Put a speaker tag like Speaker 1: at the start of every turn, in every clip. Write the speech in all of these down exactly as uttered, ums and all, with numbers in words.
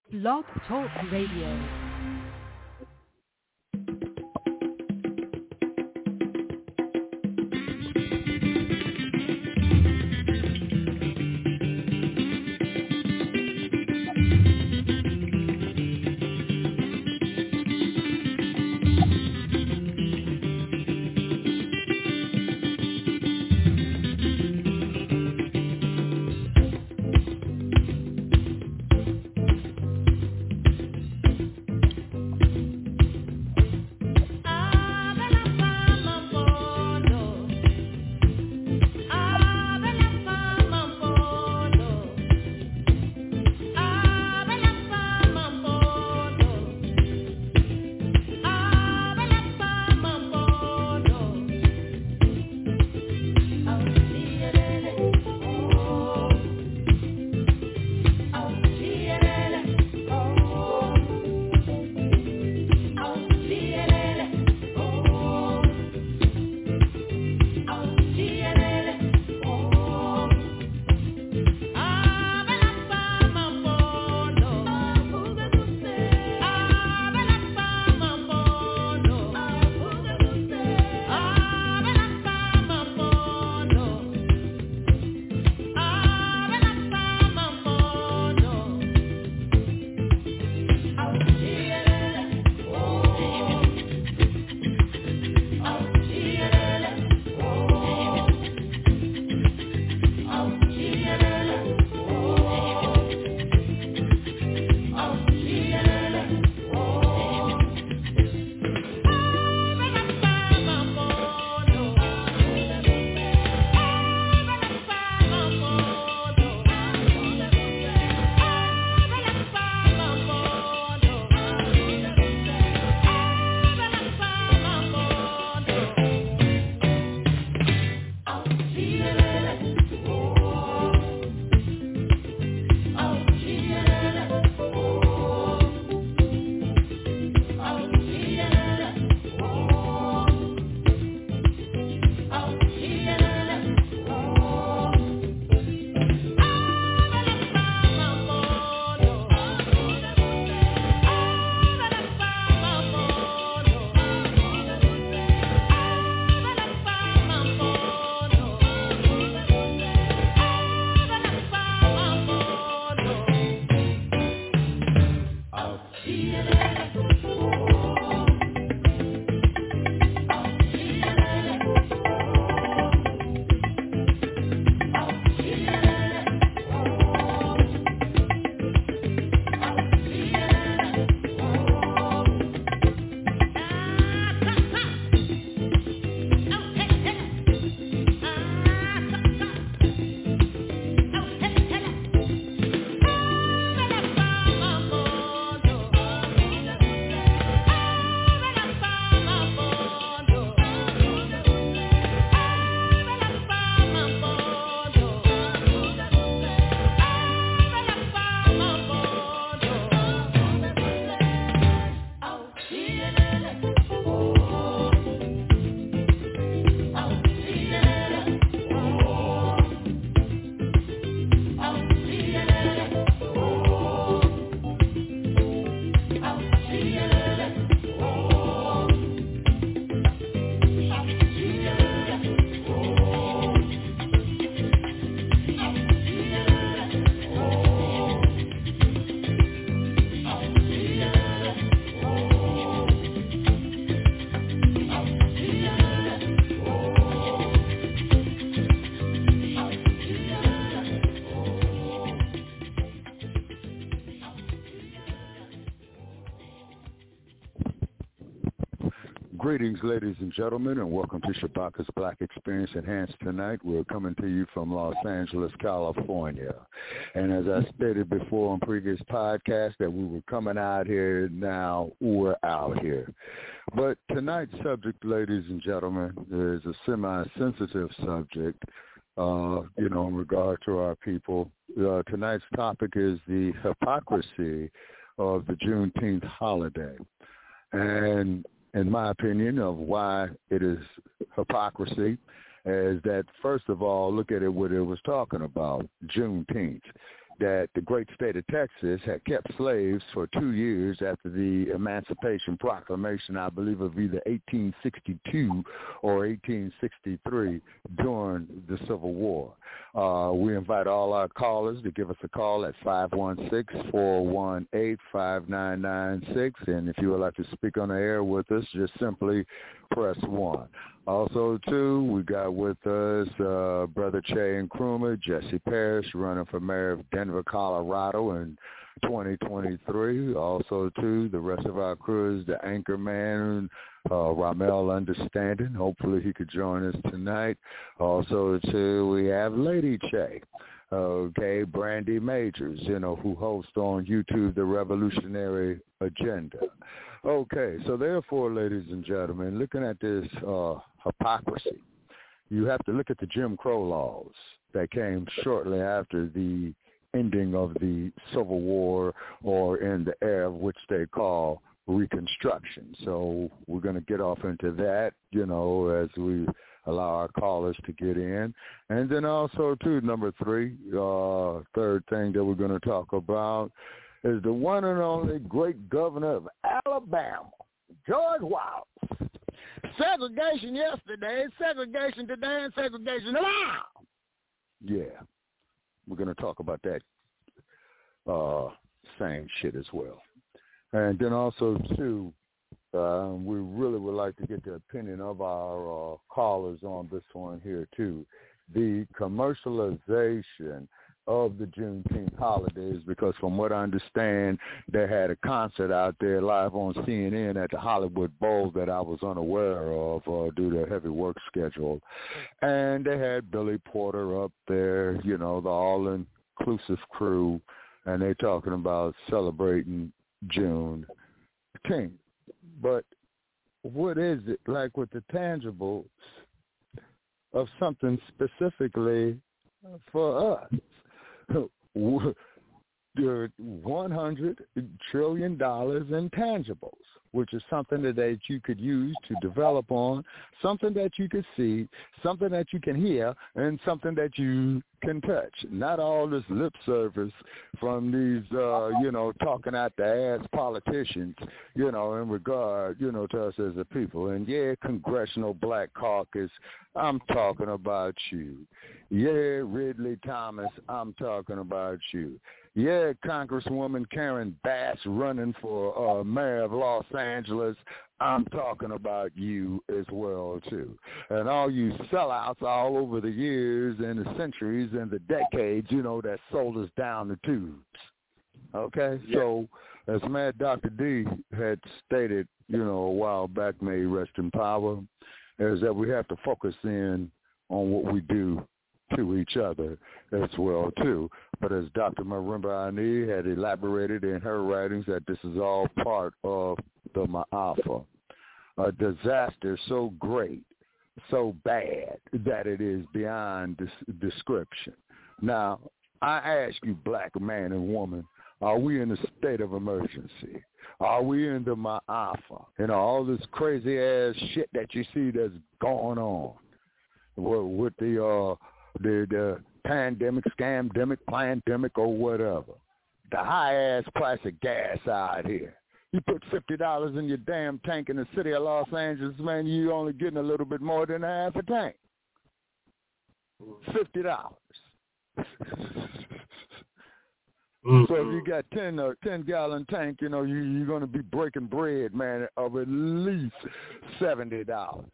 Speaker 1: Blog Talk Radio.
Speaker 2: Greetings, ladies and gentlemen, and welcome to Shabaka's Black Experience Enhanced tonight. We're coming to you from Los Angeles, California. And as I stated before on previous podcasts that we were coming out here, now we're out here. But tonight's subject, ladies and gentlemen, is a semi-sensitive subject, uh, you know, in regard to our people. Uh, tonight's topic is the hypocrisy of the Juneteenth holiday. And in my opinion, of why it is hypocrisy, is that, first of all, look at it what it was talking about, Juneteenth. that the great state of Texas had kept slaves for two years after the Emancipation Proclamation, I believe of either eighteen sixty-two or eighteen sixty-three, during the Civil War. Uh, we invite all our callers to give us a call at five one six, four one eight, five nine nine six, and if you would like to speak on the air with us, just simply press one. Also, too, we got with us uh, Brother Che Nkrumah, Jesse Parrish, running for mayor of Denver, Colorado in twenty twenty-three. Also, too, the rest of our crew is the anchor man, uh, Ramel Understanding. Hopefully he could join us tonight. Also, too, we have Lady Che. Okay, Brandy Majors, you know, who hosts on YouTube The Revolutionary Agenda. Okay, so therefore, ladies and gentlemen, looking at this uh, hypocrisy, you have to look at the Jim Crow laws that came shortly after the ending of the Civil War, or in the era of which they call Reconstruction. So we're going to get off into that, you know, as we allow our callers to get in. And then also, too, number three, uh, third thing that we're going to talk about is the one and only great governor of Alabama, George Wallace. Segregation yesterday, segregation today, and segregation tomorrow. Yeah, we're going to talk about that uh, same shit as well. And then also, too, uh, we really would like to get the opinion of our uh, callers on this one here, too. The commercialization of the Juneteenth holidays, because from what I understand, they had a concert out there live on C N N at the Hollywood Bowl that I was unaware of uh, due to a heavy work schedule. And they had Billy Porter up there, you know, the all-inclusive crew, and they talking about celebrating Juneteenth. But what is it like with the tangibles of something specifically for us? one hundred trillion dollars in tangibles, which is something that, that you could use to develop on, something that you could see, something that you can hear, and something that you can touch. Not all this lip service from these, uh, you know, talking out the ass politicians, you know, in regard, you know, to us as a people. And, yeah, Congressional Black Caucus, I'm talking about you. Yeah, Ridley Thomas, I'm talking about you. Yeah, Congresswoman Karen Bass running for uh, mayor of Los Angeles, I'm talking about you as well, too. And all you sellouts all over the years and the centuries and the decades, you know, that sold us down the tubes. Okay? Yeah. So, as Mad Doctor D had stated, you know, a while back, may he rest in power, is that we have to focus in on what we do to each other as well, too. But as Doctor Marimba Ani had elaborated in her writings, that this is all part of the Ma'afa, a disaster so great, so bad, that it is beyond des- description. Now, I ask you, black man and woman, are we in a state of emergency? Are we in the Ma'afa? You know, all this crazy-ass shit that you see that's going on with, with the... uh The, the pandemic, scamdemic, plandemic, or whatever. The high-ass price of gas out here. You put fifty dollars in your damn tank in the city of Los Angeles, man, you only getting a little bit more than a half a tank. fifty dollars. Mm-hmm. So if you got ten or ten gallon tank, you know, you, you're going to be breaking bread, man, of at least seventy dollars.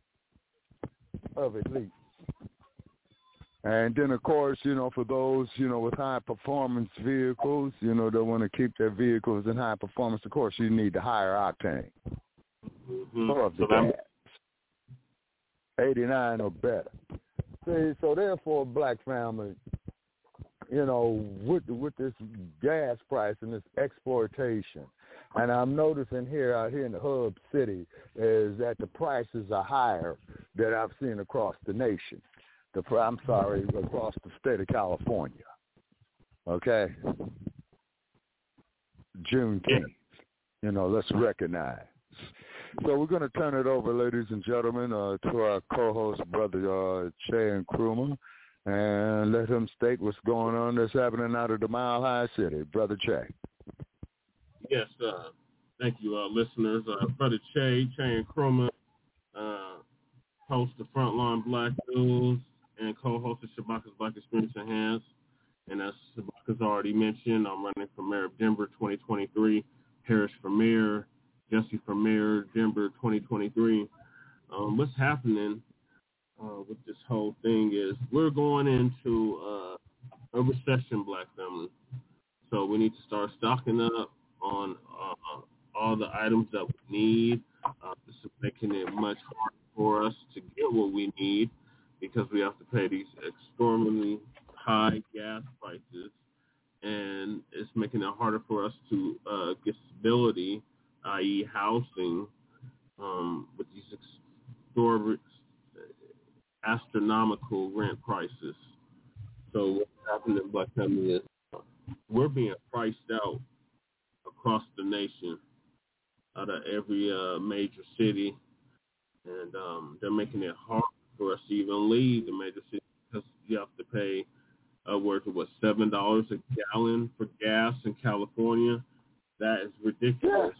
Speaker 2: Of at least. And then, of course, you know, for those, you know, with high-performance vehicles, you know, that want to keep their vehicles in high performance, of course, you need the higher octane. Mm-hmm. Or the gas. eighty-nine or better. See, so therefore, black family, you know, with with this gas price and this exploitation, and I'm noticing here out here in the hub city is that the prices are higher than I've seen across the nation. The, I'm sorry, across the state of California. Okay? Juneteenth. You know, let's recognize. So we're going to turn it over, ladies and gentlemen, uh, to our co-host, Brother uh, Che Nkrumah. and let him state what's going on that's happening out of the Mile High City. Brother Che.
Speaker 3: Yes, uh, thank you, uh, listeners. Uh, Brother Che, Che Nkrumah, uh, host of Frontline Black News and co-host of Shabaka's Black Experience Enhanced. And as Shabaka's already mentioned, I'm running for mayor of Denver twenty twenty-three, Parrish for mayor, Jesse for mayor, Denver twenty twenty-three. Um, what's happening uh, with this whole thing is we're going into uh, a recession, Black family. So we need to start stocking up on uh, all the items that we need. Uh, this is making it much harder for us to get what we need because we have to pay these extremely high gas prices, and it's making it harder for us to uh, get stability, that is housing, um, with these exorbitant, astronomical rent prices. So what's happening in Black family is we're being priced out across the nation, out of every uh, major city, and um, they're making it hard for us to even leave the major city because you have to pay upwards of what seven dollars a gallon for gas in California. That is ridiculous.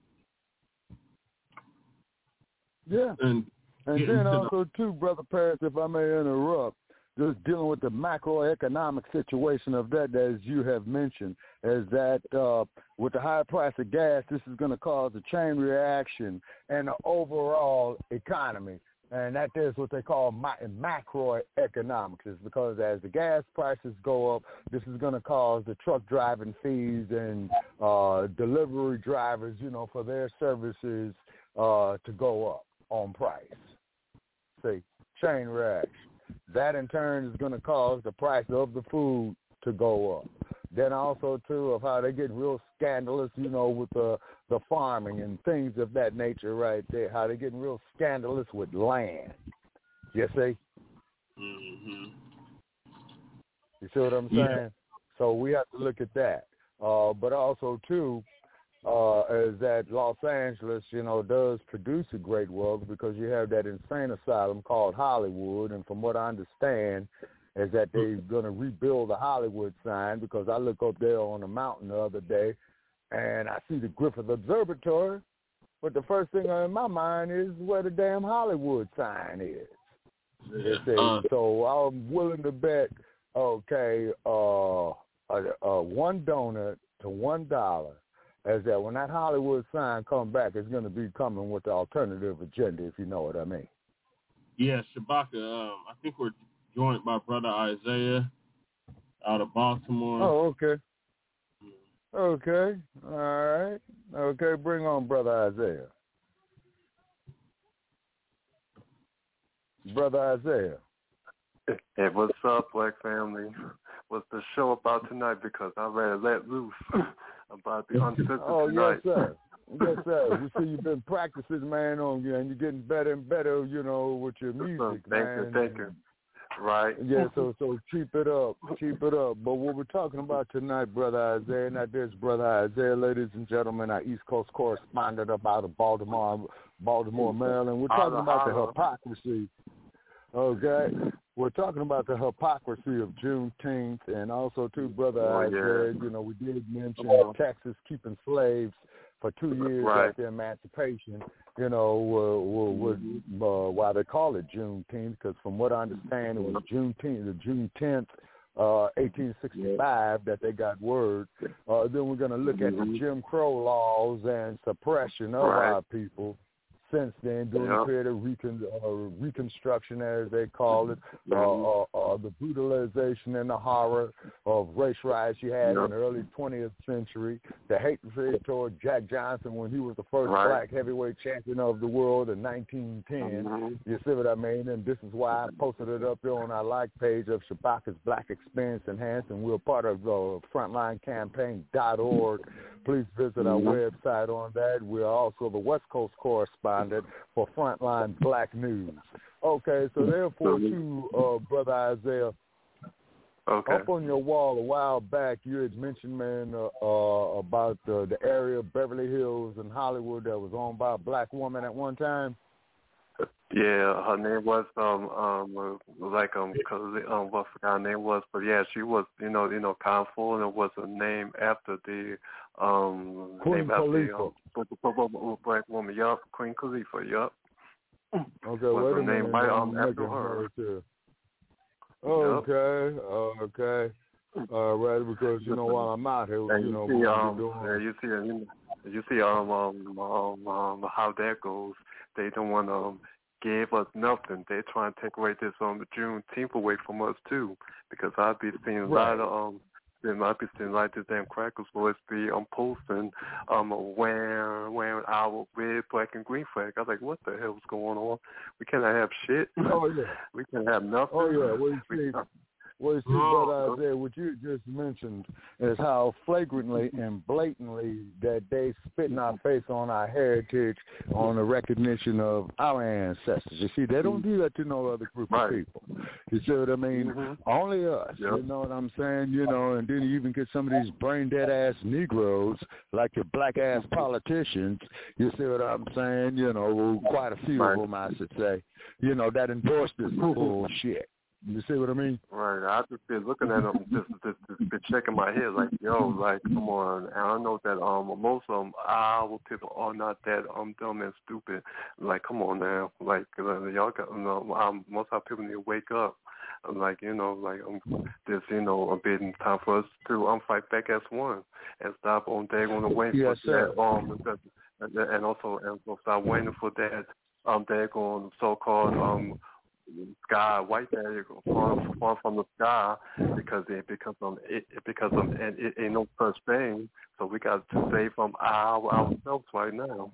Speaker 2: Yeah,
Speaker 3: and,
Speaker 2: and then also the- too, Brother Parrish, if I may interrupt, just dealing with the macroeconomic situation of that, as you have mentioned, is that uh, with the high price of gas, this is going to cause a chain reaction in the overall economy. And that is what they call ma- macroeconomics, is because as the gas prices go up, this is going to cause the truck driving fees and uh, delivery drivers, you know, for their services uh, to go up on price. See, chain reaction. That in turn is going to cause the price of the food to go up. Then also, too, of how they get real scandalous, you know, with the, the farming and things of that nature right there, how they getting real scandalous with land. You see?
Speaker 3: Mm-hmm.
Speaker 2: You see what I'm saying? Yeah. So we have to look at that. Uh, but also, too, uh, is that Los Angeles, you know, does produce a great work because you have that insane asylum called Hollywood, and from what I understand is that they're going to rebuild the Hollywood sign because I look up there on the mountain the other day, and I see the Griffith Observatory, but the first thing in my mind is where the damn Hollywood sign is. You see? Uh, so I'm willing to bet, okay, uh, uh, uh, one donut to one dollar, is that when that Hollywood sign comes back, it's going to be coming with the alternative agenda, if you know what I mean.
Speaker 3: Yeah, Shabaka, um, I think we're joined by Brother Isaiah out of Baltimore.
Speaker 2: Oh, okay. Okay. All right. Okay, bring on Brother Isaiah. Brother Isaiah.
Speaker 4: Hey, what's up, Black family? What's the show about tonight? Because I ready to let loose about the uncensored
Speaker 2: oh,
Speaker 4: tonight.
Speaker 2: yes, sir. Yes, sir. You see, you've been practicing, man, on you, and you're getting better and better, you know, with your music,
Speaker 4: thank
Speaker 2: man.
Speaker 4: you, thank you. Right.
Speaker 2: Yeah, so so keep it up, keep it up. But what we're talking about tonight, Brother Isaiah, now there's Brother Isaiah, ladies and gentlemen, our East Coast correspondent up out of Baltimore, Baltimore, Maryland. We're talking about the hypocrisy. Okay, we're talking about the hypocrisy of Juneteenth, and also too, Brother
Speaker 4: oh,
Speaker 2: Isaiah.
Speaker 4: Yeah.
Speaker 2: You know, we did mention oh. Texas keeping slaves for two years
Speaker 4: right.
Speaker 2: after emancipation. You know, uh, uh, uh, why they call it Juneteenth, because from what I understand, it was Juneteenth, the June tenth, uh, eighteen sixty-five, that they got word. Uh, then we're going to look at the Jim Crow laws and suppression of
Speaker 4: right.
Speaker 2: our people since then, during
Speaker 4: yep.
Speaker 2: the period of recon, uh, reconstruction, as they call it, uh, uh, uh, the brutalization and the horror of race riots you had yep. in the early twentieth century, the hatred toward Jack Johnson when he was the first
Speaker 4: right.
Speaker 2: black heavyweight champion of the world in nineteen ten. Mm-hmm. You see what I mean? And this is why I posted it up there on our like page of Shabaka's Black Experience Enhanced, and we're part of uh, frontline campaign dot org. Please visit mm-hmm. our website on that. We're also the West Coast correspondent for Frontline Black News. Okay, so therefore, too, uh, Brother Isaiah,
Speaker 4: okay.
Speaker 2: up on your wall a while back, you had mentioned, man, uh, uh, about uh, the area of Beverly Hills and Hollywood that was owned by a black woman at one time.
Speaker 4: Yeah, her name was um um like um cause um what I forgot her name was, but yeah, she was you know you know California was a name after the um
Speaker 2: Queen
Speaker 4: name after the
Speaker 2: Khalifa.
Speaker 4: um black woman. Yup, Queen Khalifa. Yup.
Speaker 2: Okay,
Speaker 4: Was
Speaker 2: wait
Speaker 4: her
Speaker 2: a
Speaker 4: name
Speaker 2: minute.
Speaker 4: right
Speaker 2: I'm
Speaker 4: um after
Speaker 2: making
Speaker 4: her.
Speaker 2: notes here.
Speaker 4: Yup.
Speaker 2: Okay, okay. All right, because you know while I'm out here,
Speaker 4: And
Speaker 2: you
Speaker 4: you
Speaker 2: know
Speaker 4: see
Speaker 2: we're gonna
Speaker 4: um
Speaker 2: be doing.
Speaker 4: yeah, you see you, you see um um um um how that goes. They don't want to um, give us nothing. They try and take away this um Juneteenth away from us too, because I've been seeing a
Speaker 2: Right.
Speaker 4: lot of um. Then I've been seeing like this damn crackers boys be um posting um wearing wearing our red, black, and green flag. I was like, what the hell's going on? We cannot have shit.
Speaker 2: Oh yeah.
Speaker 4: We can have nothing.
Speaker 2: Oh yeah. Well, you see, well, you see,
Speaker 3: Oh,
Speaker 2: Brother Isaiah, what you just mentioned is how flagrantly and blatantly that they spit in our face on our heritage, on the recognition of our ancestors. You see, they don't do that to no other group
Speaker 4: Right.
Speaker 2: of people. You see what I mean?
Speaker 4: Mm-hmm.
Speaker 2: Only us.
Speaker 4: Yep.
Speaker 2: You know what I'm saying? You know, and then you even get some of these brain dead ass Negroes, like your black ass politicians. You see what I'm saying? You know, quite a few
Speaker 4: Right.
Speaker 2: of them, I should say. You know, that endorse this bullshit. You see what I mean?
Speaker 4: Right. I just been looking at them, just, just, just been shaking my head like, yo, like, come on. And I know that um most of them, our people are not that um dumb and stupid. Like, come on now. Like, uh, y'all got, you know, um, most of our people need to wake up. I'm like, you know, like, um, this, you know, a bit time for us to um fight back as one and stop on day on the way
Speaker 2: Yes,
Speaker 4: for
Speaker 2: sir.
Speaker 4: that um and, and also and also stop waiting for that um day on so-called um. sky, white man falling, falling from the sky because it becomes um it, it becomes um and it ain't no such thing. So we got to save from our ourselves right now.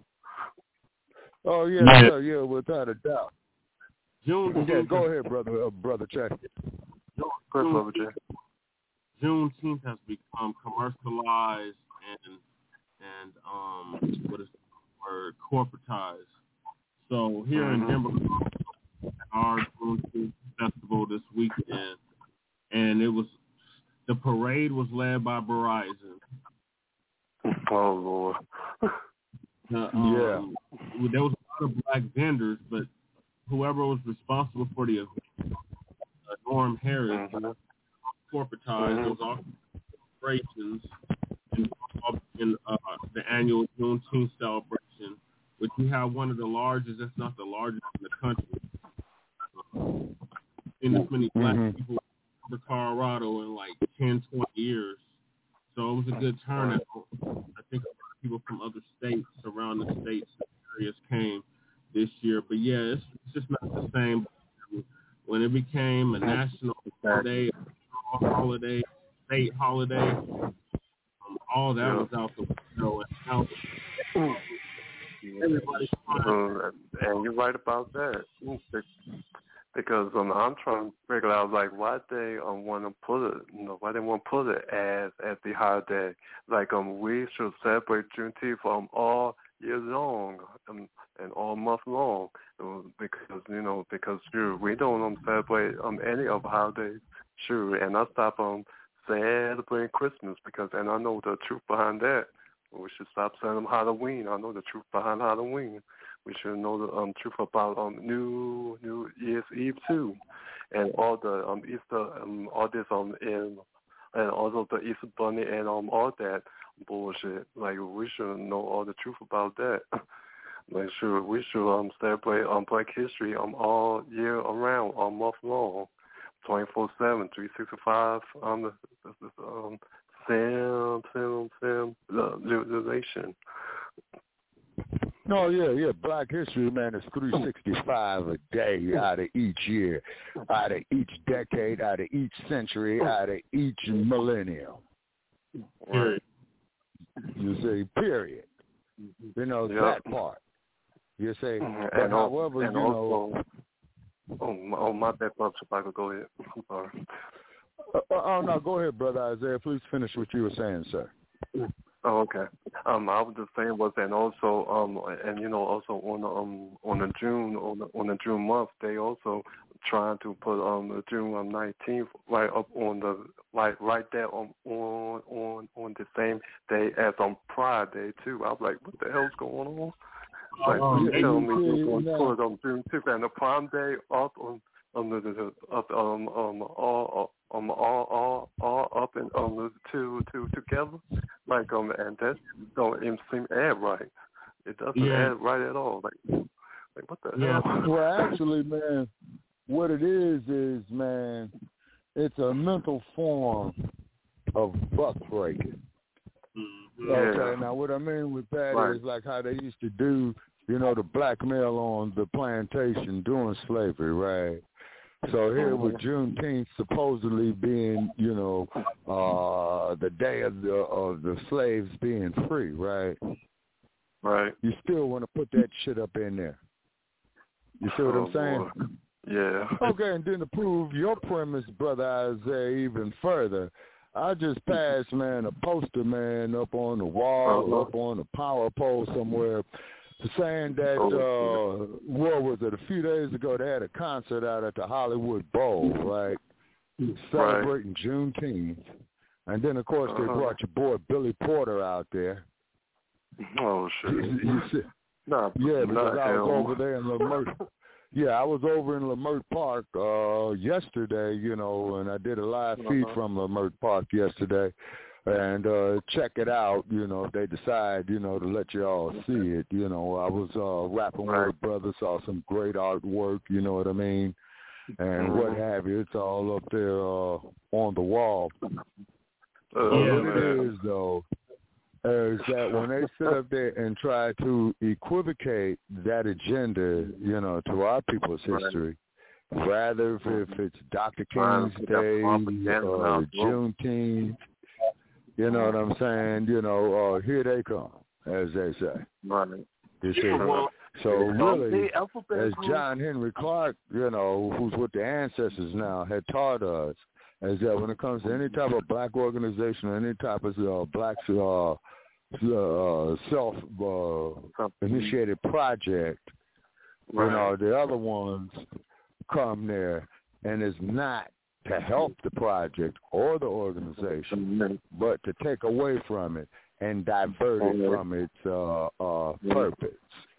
Speaker 2: Oh yeah,
Speaker 3: Yeah.
Speaker 2: yeah, yeah, without a doubt.
Speaker 3: June.
Speaker 2: Yeah, go ahead, brother, uh, brother Check.
Speaker 4: Chris over there.
Speaker 3: Juneteenth has become commercialized and and um what is the word corporatized. So here in Denver, our Juneteenth festival this weekend, and it was the parade was led by Verizon.
Speaker 4: Oh Lord.
Speaker 3: Uh, um, yeah, there was a lot of black vendors, but whoever was responsible for the event, uh, Norm Harris,
Speaker 4: Mm-hmm.
Speaker 3: corporatized.
Speaker 4: Mm-hmm.
Speaker 3: There was all celebrations involved in uh, the annual Juneteenth celebration, which we have one of the largest, if not the largest in the country. Uh, seen this many black
Speaker 2: Mm-hmm.
Speaker 3: people in Colorado in like ten, twenty years. So it was a good turnout. I think a lot of people from other states, surrounding states and areas came this year. But yeah, it's, it's just not the same. When it became a national holiday, a holiday, state holiday, um, all that
Speaker 4: Yeah.
Speaker 3: was out the window. And now everybody's
Speaker 4: Um, and you're right about that. Because um, I'm trying to figure out like why they um want to put it, you know, why they want to put it as as the holiday. Like um, we should celebrate Juneteenth um all year long um, and all month long um, because you know because sure we don't um, celebrate um any of the holidays, sure, and I stop um celebrating Christmas because and I know the truth behind that. We should stop saying Halloween. I know the truth behind Halloween. We should know the um, truth about um, New New Year's Eve too, and all the um, Easter, um, all this um, and and also the Easter Bunny and um, all that bullshit. Like we should know all the truth about that. Like sure, we should um celebrate um Black History um all year around, all month long, twenty four seven, three sixty five. Um, this, this, um, Sam, Sam, Sam, the realization.
Speaker 2: No, yeah, yeah. Black History, man, is three sixty-five a day out of each year, out of each decade, out of each century, out of each millennium.
Speaker 3: Period.
Speaker 2: You see, period. You know,
Speaker 4: Yep.
Speaker 2: that part. You say,
Speaker 4: And
Speaker 2: but
Speaker 4: al-
Speaker 2: however,
Speaker 4: and
Speaker 2: you
Speaker 4: also,
Speaker 2: know.
Speaker 4: Oh, my, oh, my bad, Bob. If I could go ahead. I'm sorry.
Speaker 2: Uh, oh, no, go ahead, Brother Isaiah. Please finish what you were saying, sir.
Speaker 4: Oh, okay. Um, I was just saying was, and also, um, and you know, also on the um, on the June, on the on the June month, they also trying to put um the June nineteenth right up on the like right there on on on on the same day as on Pride Day too. I was like, what the hell's going on? Like
Speaker 3: um,
Speaker 4: you tell me
Speaker 2: you
Speaker 4: you're going to
Speaker 2: see,
Speaker 4: put on Juneteenth and the Prime Day up on on the, the, the up um um all um all all all up and on the two two together, like um and that don't even seem add right. It doesn't
Speaker 3: Yeah.
Speaker 4: add right at all. Like like what the
Speaker 3: Yeah.
Speaker 4: hell?
Speaker 2: Well, actually, man, what it is is, man, it's a mental form of buck breaking.
Speaker 3: Mm-hmm.
Speaker 2: Okay,
Speaker 4: Yeah.
Speaker 2: now what I mean with that
Speaker 4: Right.
Speaker 2: is like how they used to do, you know, the blackmail on the plantation during slavery, right? So here with Juneteenth supposedly being, you know, uh, the day of the of the slaves being free, right?
Speaker 4: Right.
Speaker 2: You still want to put that shit up in there. You see what
Speaker 4: Oh,
Speaker 2: I'm saying?
Speaker 4: boy. Yeah.
Speaker 2: Okay, and then to prove your premise, Brother Isaiah, even further, I just passed, man, a poster, man, up on the wall,
Speaker 4: Uh-huh.
Speaker 2: up on the power pole somewhere, saying that, uh, what was it, a few days ago, they had a concert out at the Hollywood Bowl, right, celebrating right. Juneteenth. And then, of course,
Speaker 4: uh-huh.
Speaker 2: they brought your boy Billy Porter out there.
Speaker 4: Oh, shit.
Speaker 2: You, you see,
Speaker 4: nah,
Speaker 2: yeah, because
Speaker 4: nah,
Speaker 2: I was
Speaker 4: hell.
Speaker 2: over there in Lamert. Yeah, I was over in Lamert Park uh, yesterday, you know, and I did a live feed
Speaker 4: uh-huh.
Speaker 2: from Lamert Park yesterday. And uh, check it out, you know, if they decide, you know, to let you all see it. You know, I was uh, rapping
Speaker 4: right.
Speaker 2: with a brother, saw some great artwork, you know what I mean, and mm-hmm. what have you. It's all up there uh, on the wall.
Speaker 4: Uh,
Speaker 2: but
Speaker 4: yeah,
Speaker 2: what
Speaker 4: man.
Speaker 2: it is, though, is that when they sit up there and try to equivocate that agenda, you know, to our people's history, right. rather if, if it's Doctor King's Day or Juneteenth, you know what I'm saying? You know, uh, here they come, as they say.
Speaker 4: Right.
Speaker 2: You see? So really, as John Henry Clark, you know, who's with the ancestors now, had taught us, is that when it comes to any type of black organization or any type of uh, black uh, uh, self-initiated uh, project, right. you know, the other ones come there, and it's not to help the project or the organization, mm-hmm. but to take away from it and divert it mm-hmm. from its uh, uh, mm-hmm. purpose.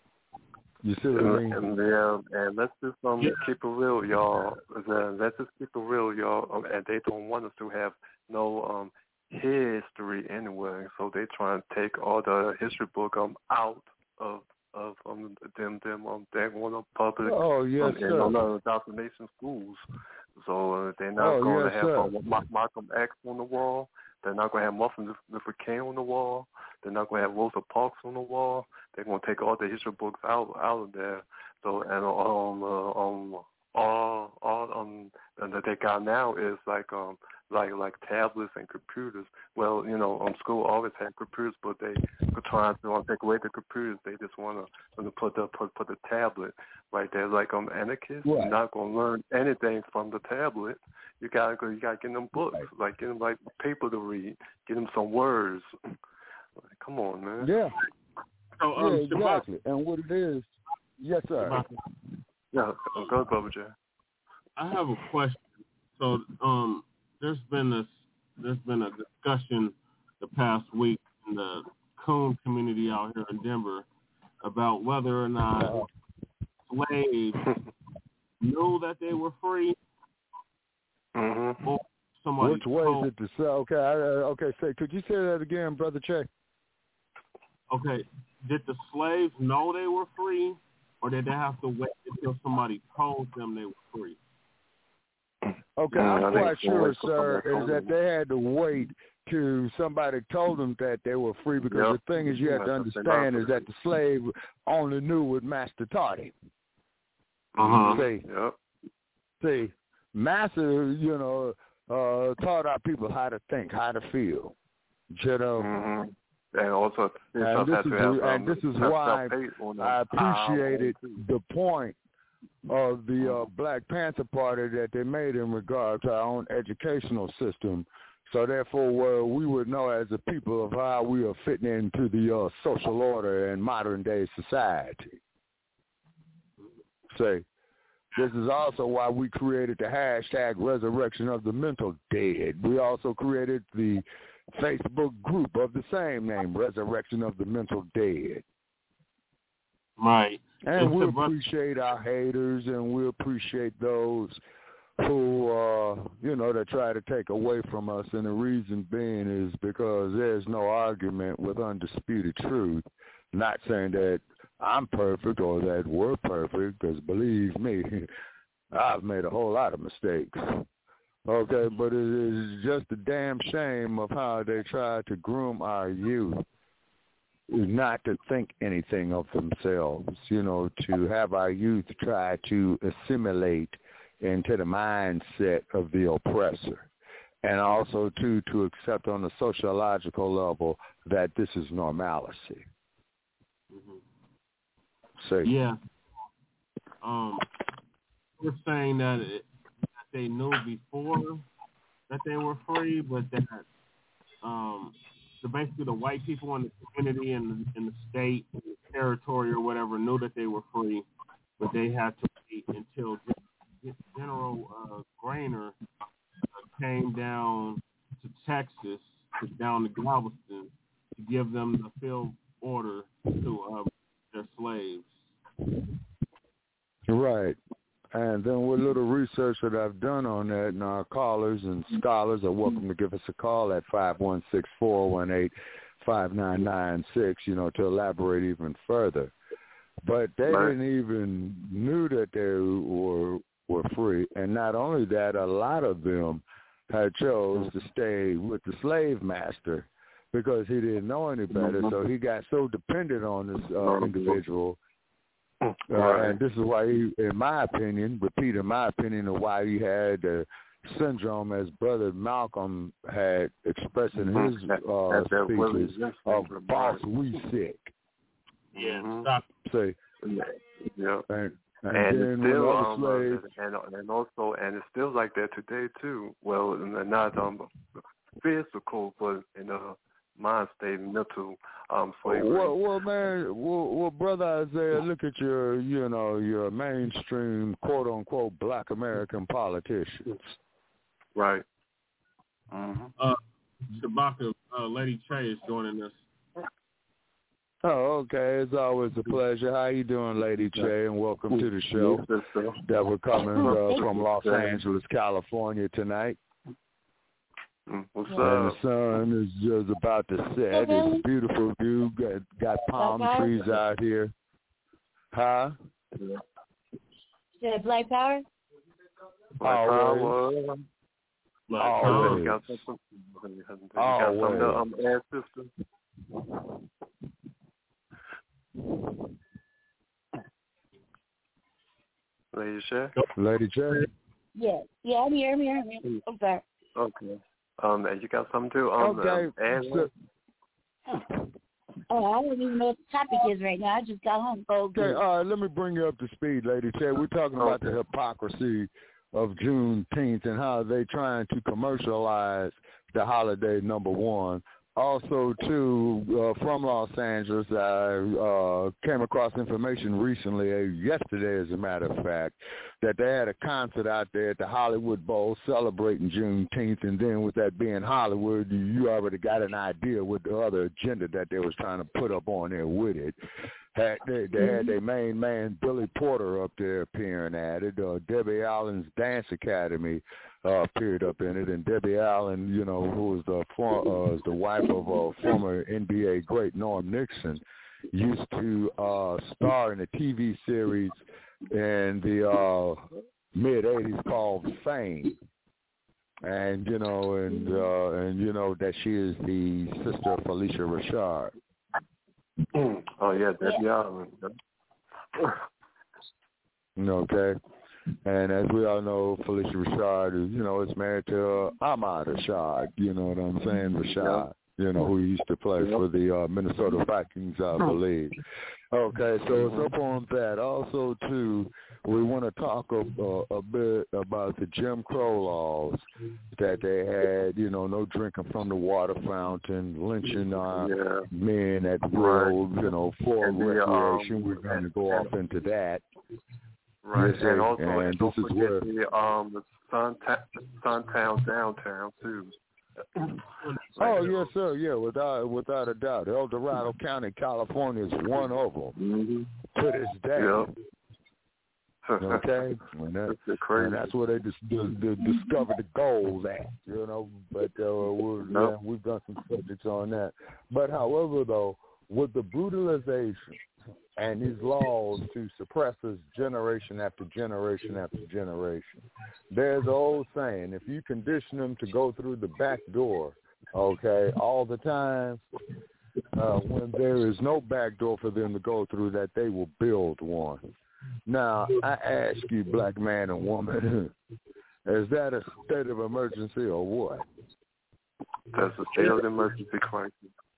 Speaker 2: You see what
Speaker 4: and,
Speaker 2: I mean?
Speaker 4: And, yeah, and let's just um, yeah. keep it real, y'all. Let's just keep it real, y'all. Um, and they don't want us to have no um, history anyway, so they try and take all the history book um out of of um, them them um they want to public
Speaker 2: oh yes
Speaker 4: um,
Speaker 2: sir
Speaker 4: and on indoctrination schools. So uh, they're not
Speaker 2: oh,
Speaker 4: going
Speaker 2: yes,
Speaker 4: to have
Speaker 2: uh,
Speaker 4: Ma- Malcolm X on the wall. They're not going to have Martin Luther King on the wall. They're not going to have Rosa Parks on the wall. They're going to take all the history books out out of there. So and um uh, um all all um that they got now is like um like like tablets and computers. Well, you know, um school always had computers, but they were trying to um, take away the computers. They just want to put the put put the tablet right there. Like um anarchists,
Speaker 2: right.
Speaker 4: you're not going to learn anything from the tablet. You gotta go. You gotta get them books,
Speaker 2: right.
Speaker 4: like get them like paper to read. Get them some words. Come on, man.
Speaker 2: Yeah.
Speaker 3: So, um,
Speaker 2: yeah, exactly.
Speaker 3: Shabbat,
Speaker 2: and what it is, yes, sir.
Speaker 3: Shabbat,
Speaker 4: Yeah, go, Bubba J.
Speaker 3: I have a question. So, um, there's been this, there's been a discussion the past week in the coon community out here in Denver about whether or not uh, slaves knew that they were free.
Speaker 4: Mm-hmm.
Speaker 3: Or somebody
Speaker 2: Which way
Speaker 3: told,
Speaker 2: is it to say? Okay, I, okay. Say, could you say that again, Brother Che?
Speaker 3: Okay, did the slaves know they were free, or did they have to wait until somebody told them they were free?
Speaker 2: Okay,
Speaker 4: yeah,
Speaker 2: I'm quite sure, sir, is that
Speaker 4: them.
Speaker 2: they had to wait till somebody told them that they were free, because yep. the thing is, you have to understand is that the slave only knew what master taught him.
Speaker 3: Uh-huh.
Speaker 2: See,
Speaker 4: yep.
Speaker 2: see, master, you know, uh, taught our people how to think, how to feel, you know.
Speaker 4: Mm-hmm. And also,
Speaker 2: and this, is,
Speaker 4: have,
Speaker 2: and
Speaker 4: um,
Speaker 2: this is why I appreciated the point of the uh, Black Panther Party that they made in regard to our own educational system. So therefore, uh, we would know as a people of how we are fitting into the uh, social order in modern day society. Say, this is also why we created the hashtag Resurrection of the Mental Dead. We also created the Facebook group of the same name, Resurrection of the Mental Dead.
Speaker 3: Right.
Speaker 2: And
Speaker 3: It's
Speaker 2: we
Speaker 3: a-
Speaker 2: appreciate our haters, and we appreciate those who, uh, you know, that try to take away from us. And the reason being is because there's no argument with undisputed truth. Not saying that I'm perfect or that we're perfect, because believe me, I've made a whole lot of mistakes. Okay, but it is just a damn shame of how they try to groom our youth not to think anything of themselves, you know, to have our youth try to assimilate into the mindset of the oppressor, and also, too, to accept on a sociological level that this is normalcy.
Speaker 3: Mm-hmm.
Speaker 2: So,
Speaker 3: yeah. Um, we're saying that, it, that they knew before that they were free, but that um, so basically the white people in the community and in the state, in the territory or whatever, knew that they were free, but they had to wait until General uh, Grainer uh, came down to Texas, to, down to Galveston, to give them the field order to uh, their slaves.
Speaker 2: Right. And then with little research that I've done on that, and our callers and scholars are welcome to give us a call at five one six, four one eight, five nine nine six, you know, to elaborate even further. But they
Speaker 4: right.
Speaker 2: didn't even knew that they were were free. And not only that, a lot of them had chose to stay with the slave master because he didn't know any better. So he got so dependent on this uh, individual. Uh,
Speaker 4: right.
Speaker 2: And this is why he, in my opinion, repeat in my opinion, of why he had the syndrome, as Brother Malcolm had expressed in his uh, speeches, of boss we sick.
Speaker 3: Yeah,
Speaker 4: mm-hmm.
Speaker 3: stop.
Speaker 2: Say,
Speaker 4: yeah.
Speaker 2: And, and,
Speaker 4: and
Speaker 2: then
Speaker 4: it's still,
Speaker 2: when
Speaker 4: um,
Speaker 2: slaves,
Speaker 4: and, and also, and it's still like that today too. Well, not um, physical, but in a mind state, mental um, slavery.
Speaker 2: Well, well, man, well, well, Brother Isaiah, look at your, you know, your mainstream quote unquote Black American politicians.
Speaker 4: Right. Mm-hmm.
Speaker 3: Uh, Shabaka, uh, Lady Che is joining us.
Speaker 2: Oh, okay. It's always a pleasure. How you doing, Lady Che? And welcome to the show that we're coming uh, from Los Angeles, California tonight.
Speaker 4: What's
Speaker 2: and
Speaker 4: up?
Speaker 2: the sun is just about to set. It's a beautiful view. Got, got palm trees out here. Huh?
Speaker 5: Is it Black Power?
Speaker 4: Black
Speaker 2: Always.
Speaker 4: Power.
Speaker 3: Black
Speaker 2: Always.
Speaker 4: You got something, you got
Speaker 2: Always.
Speaker 4: something to um, add, sister? Lady Che?
Speaker 2: Lady Che?
Speaker 5: Yeah. Yeah, I'm here, I'm here, I'm here. I'm sorry.
Speaker 4: Okay. Um, and you got something to um,
Speaker 2: Okay.
Speaker 4: um, add?
Speaker 2: So,
Speaker 5: Oh, I don't even know what the topic is right now. I just got home.
Speaker 2: okay, all right, let me bring you up to speed, Lady Che. We're talking
Speaker 4: Okay.
Speaker 2: about the hypocrisy of Juneteenth and how they trying to commercialize the holiday, number one. Also, too, uh, from Los Angeles, I uh, came across information recently, uh, yesterday as a matter of fact, that they had a concert out there at the Hollywood Bowl celebrating Juneteenth, and then with that being Hollywood, you, you already got an idea what the other agenda that they was trying to put up on there with it. Had, they, they had their main man, Billy Porter, up there appearing at it. Uh, Debbie Allen's Dance Academy uh, appeared up in it, and Debbie Allen, you know, who was the for, uh, the wife of uh, former N B A great Norm Nixon, used to uh, star in a T V series in the uh, mid eighties called Fame. And you know, and uh, and you know that she is the sister of Felicia Rashad.
Speaker 4: Oh yeah, Debbie Allen.
Speaker 2: Okay. And as we all know, Felicia Rashad is, you know, is married to uh, Ahmad Rashad, you know what I'm saying, Rashad, you know, who used to play for the uh, Minnesota Vikings, I believe. Okay, so it's up on that. Also, too, we want to talk a, a, a bit about the Jim Crow laws that they had, you know, no drinking from the water fountain, lynching uh,
Speaker 4: yeah.
Speaker 2: men at will,
Speaker 4: Right.
Speaker 2: you know, for
Speaker 4: And the,
Speaker 2: recreation.
Speaker 4: um,
Speaker 2: We're going to
Speaker 4: and-
Speaker 2: go off into that.
Speaker 4: Right,
Speaker 2: Yes,
Speaker 4: and
Speaker 2: sir.
Speaker 4: also
Speaker 2: And
Speaker 4: and don't
Speaker 2: this is
Speaker 4: forget
Speaker 2: where-
Speaker 4: the um the Sun Suntown downtown too,
Speaker 2: Oh yes, sir. Yeah, without without a doubt, El Dorado County, California is one of them mm-hmm. to this day. Yep. Okay, and, that, and that's where they just dis- dis- discovered the gold at, you know. But uh, we're, nope. yeah, we've done some subjects on that. But however, though, with the brutalization and these laws to suppress us generation after generation after generation, there's the old saying: if you condition them to go through the back door, okay, all the time, uh, when there is no back door for them to go through, that they will build one. Now, I ask you, black man and woman, is that a state of emergency or what?
Speaker 4: That's a state of emergency crisis.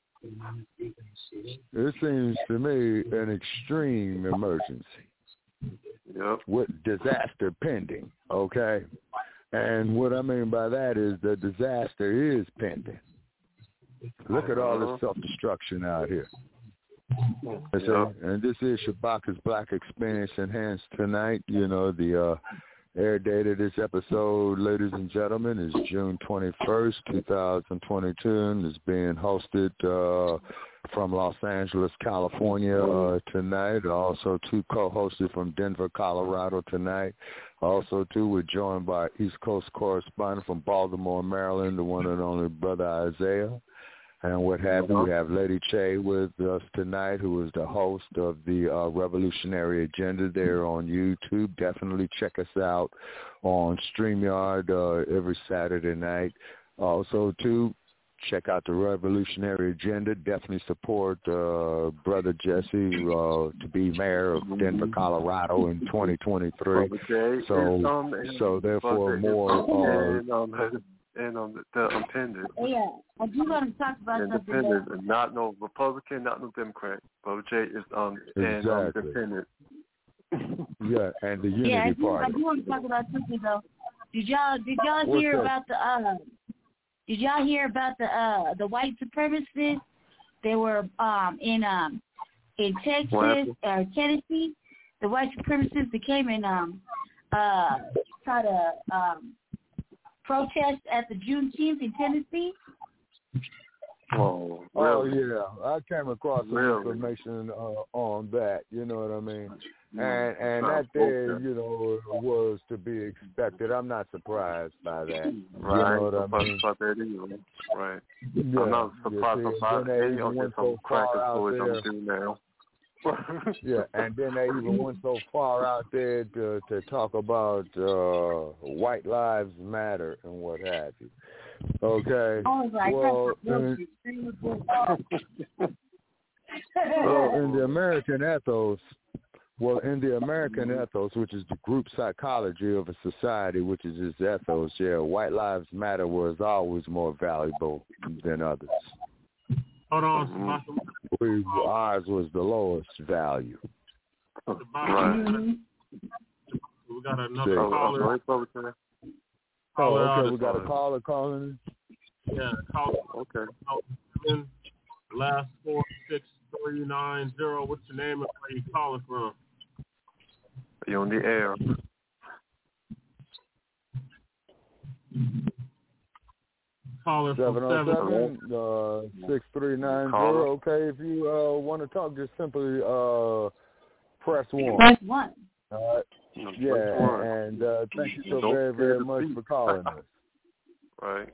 Speaker 2: It seems to me an extreme emergency.
Speaker 4: Yep.
Speaker 2: With disaster pending, okay? And what I mean by that is the disaster is pending. Look at all this self-destruction out here. Yep. And this is Shabaka's Black Experience Enhanced tonight. You know, the uh, air date of this episode, ladies and gentlemen, is June twenty-first, twenty twenty-two, and is being hosted uh, from Los Angeles, California uh, tonight. Also, two co-hosted from Denver, Colorado tonight. Also, too, we're joined by East Coast correspondent from Baltimore, Maryland, the one and only Brother Isaiah. And what have you, we have Lady Che with us tonight, who is the host of the uh, Revolutionary Agenda there on YouTube. Definitely check us out on StreamYard uh, every Saturday night. Also, too, check out the Revolutionary Agenda. Definitely support uh, Brother Jesse uh, to be mayor of Denver, Colorado in twenty twenty-three. So, so therefore, more... Uh,
Speaker 4: And on um, the, the independent.
Speaker 5: Yeah, I do want to talk about
Speaker 4: independent, something. Not no Republican, not no Democrat. Brother Jay is um
Speaker 2: exactly.
Speaker 4: and um, independent.
Speaker 2: Yeah, and the Unity
Speaker 5: yeah, I do,
Speaker 2: Party.
Speaker 5: I do want to talk about something though. Did y'all did y'all
Speaker 2: What's
Speaker 5: hear
Speaker 2: that?
Speaker 5: about the uh? Did y'all hear about the uh the white supremacists? They were um in um in Texas or Tennessee. The white supremacists that came and um uh try to um. protest at the Juneteenth in Tennessee?
Speaker 4: Oh,
Speaker 2: really?
Speaker 4: oh
Speaker 2: yeah. I came across some
Speaker 4: really?
Speaker 2: information uh, on that, you know what I mean? And and that there, you know, was to be expected. I'm not surprised by that.
Speaker 4: Right.
Speaker 2: You know what I mean?
Speaker 4: Right.
Speaker 2: Yeah.
Speaker 4: I'm not surprised
Speaker 2: see,
Speaker 4: about any of
Speaker 2: went
Speaker 4: some
Speaker 2: so
Speaker 4: crackers
Speaker 2: out
Speaker 4: boys
Speaker 2: there.
Speaker 4: I'm doing now.
Speaker 2: Yeah, and then they even went so far out there to to talk about uh, white lives matter and what have you. Okay.
Speaker 5: Oh, right.
Speaker 2: Well, in, well, in the American ethos, well, in the American ethos, which is the group psychology of a society, which is its ethos, yeah, white lives matter was always more valuable than others.
Speaker 3: Hold on,
Speaker 2: we, ours was the lowest value.
Speaker 4: Right.
Speaker 3: We got another caller.
Speaker 4: Oh,
Speaker 2: oh okay. We got a caller calling.
Speaker 3: Yeah, caller.
Speaker 4: Okay.
Speaker 3: Last four six three nine zero. What's your name and where you calling from?
Speaker 4: You on the air?
Speaker 3: Caller from
Speaker 2: seven oh seven, uh, six three nine zero. Okay, if you uh, want to talk, just simply uh, press one.
Speaker 5: Press one.
Speaker 2: All right. Yeah, and uh, thank you so Don't very, very much for calling us.
Speaker 4: Right.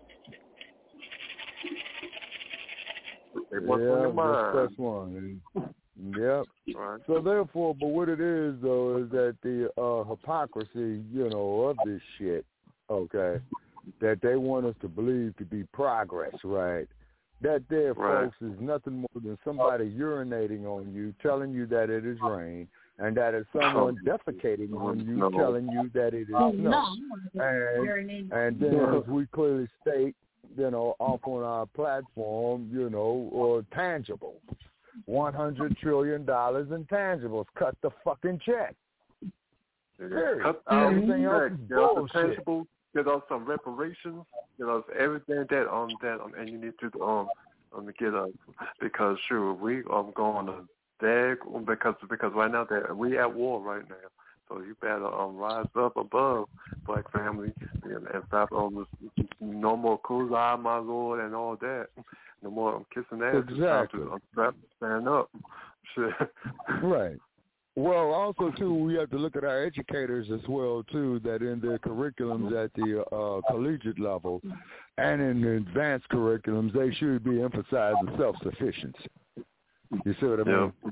Speaker 2: Yeah, just press one. Yep.
Speaker 4: Right.
Speaker 2: So therefore, but what it is, though, is that the uh, hypocrisy, you know, of this shit, okay, that they want us to believe to be progress, right? That there,
Speaker 4: right.
Speaker 2: folks, is nothing more than somebody urinating on you, telling you that it is rain, and that is someone defecating on you,
Speaker 4: no.
Speaker 2: telling you that it is snow.
Speaker 5: No.
Speaker 2: And, and then, as we clearly state, you know, off on our platform, you know, or tangible. one hundred trillion dollars in tangibles. Cut the fucking check. Period.
Speaker 4: Cut
Speaker 2: Everything else is bullshit.
Speaker 4: Tangible, get us some reparations, get us everything that on um, that um, and you need to um um get us because sure we are going to beg because because right now that we at war right now. So you better um rise up above, black family, and, and stop um no more kuzai, my lord, and all that. No more um, kissing ass.
Speaker 2: Exactly.
Speaker 4: It's time to stand up. Shit.
Speaker 2: Right. Well, also, too, we have to look at our educators as well, too, that in their curriculums at the uh, collegiate level and in the advanced curriculums, they should be emphasizing self-sufficiency. You see what I mean?
Speaker 4: Yeah.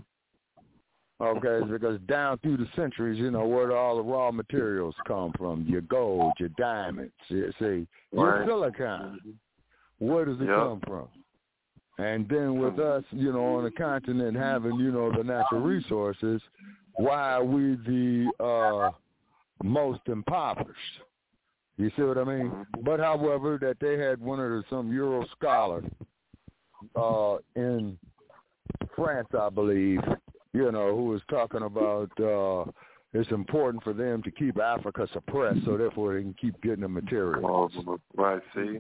Speaker 2: Okay, because down through the centuries, you know, where do all the raw materials come from? Your gold, your diamonds, you see, your
Speaker 4: Right.
Speaker 2: silicon. Where does it
Speaker 4: Yep.
Speaker 2: come from? And then with us, you know, on the continent having, you know, the natural resources, why are we the uh, most impoverished? You see what I mean? But however, that they had one of the, some Euro scholar uh, in France, I believe, you know, who was talking about uh, it's important for them to keep Africa suppressed, so therefore they can keep getting the materials.
Speaker 4: Oh, right. See.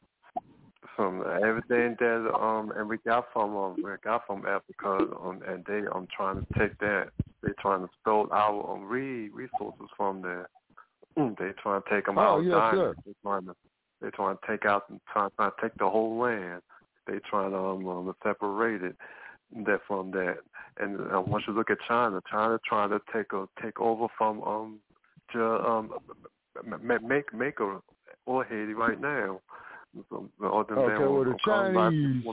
Speaker 4: From everything that um and we got from um we got from Africa um and they um trying to take that they trying to steal our um re resources from there. They trying to take them
Speaker 2: Oh,
Speaker 4: out.
Speaker 2: yes,
Speaker 4: diamonds.
Speaker 2: sir.
Speaker 4: They trying to they trying to take out and trying, trying to take the whole land. They trying to um, um separate it that from that. And uh, once you look at China, China trying to take a take over from um to, um make make a or Haiti right now. So,
Speaker 2: okay, well, the Chinese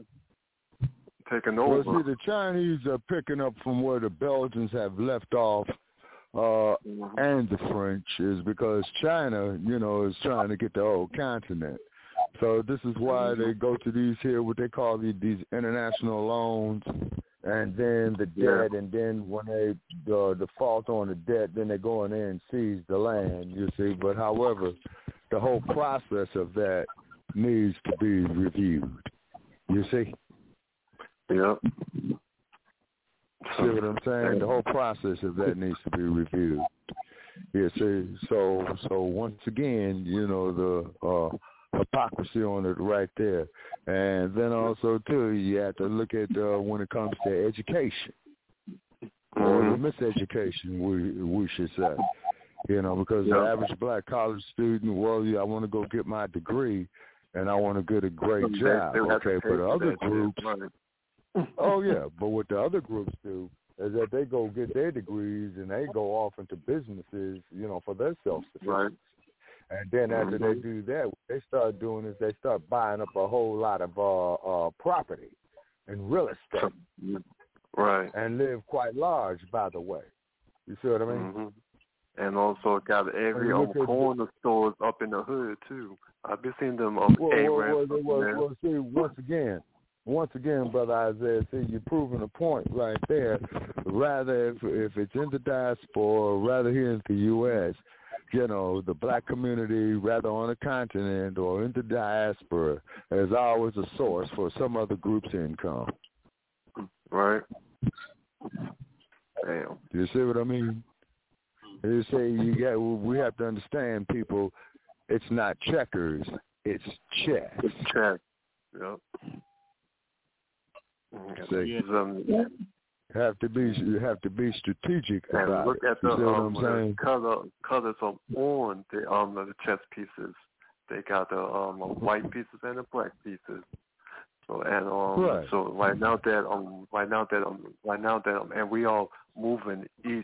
Speaker 4: taking over.
Speaker 2: Well, see, the Chinese are picking up from where the Belgians have left off, uh, mm-hmm. and the French is because China, you know, is trying to get the whole continent. So this is why they go to these here, what they call these, these international loans, and then the debt, yeah. and then when they uh, default on the debt, then they go in there and seize the land, you see. But however, the whole process of that needs to be reviewed. You see?
Speaker 4: Yep.
Speaker 2: See what I'm saying? The whole process of that needs to be reviewed. Yeah, see, so so once again, you know, the uh, hypocrisy on it right there. And then also, too, you have to look at uh, when it comes to education, mm-hmm. or the miseducation, we, we should say. You know, because yep. the average black college student, well, yeah, I want to go get my degree, and I want to get a great
Speaker 4: they,
Speaker 2: job.
Speaker 4: they
Speaker 2: okay, for the other groups, oh yeah, but what the other groups do is that they go get their degrees and they go off into businesses, you know, for their self-sufficiency.
Speaker 4: Right.
Speaker 2: And then after mm-hmm. they do that, what they start doing is they start buying up a whole lot of uh, uh, property and real estate.
Speaker 4: Right.
Speaker 2: And live quite large, by the way. You see what I mean?
Speaker 4: Mm-hmm. And also got every um, corner the, stores up in the hood, too. I've been seeing them um,
Speaker 2: well,
Speaker 4: A-Rams.
Speaker 2: Well, well, well, well, see, once again, once again, Brother Isaiah, see, you're proving a point right there. Rather, if, if it's in the diaspora, rather here in the U S, you know, the black community, rather on the continent or in the diaspora, is always a source for some other group's income.
Speaker 4: Right. Damn.
Speaker 2: You see what I mean? You say you get. We have to understand, people. It's not checkers. It's chess.
Speaker 4: Chess. Yep.
Speaker 2: So you have to be. You have to be strategic
Speaker 4: and
Speaker 2: about
Speaker 4: look
Speaker 2: it.
Speaker 4: at the,
Speaker 2: you see
Speaker 4: um,
Speaker 2: what I'm saying?
Speaker 4: color colors of on the um the chess pieces. They got the um white pieces and the black pieces. So and um
Speaker 2: right.
Speaker 4: so right now that um right now that um right now that um and we all moving each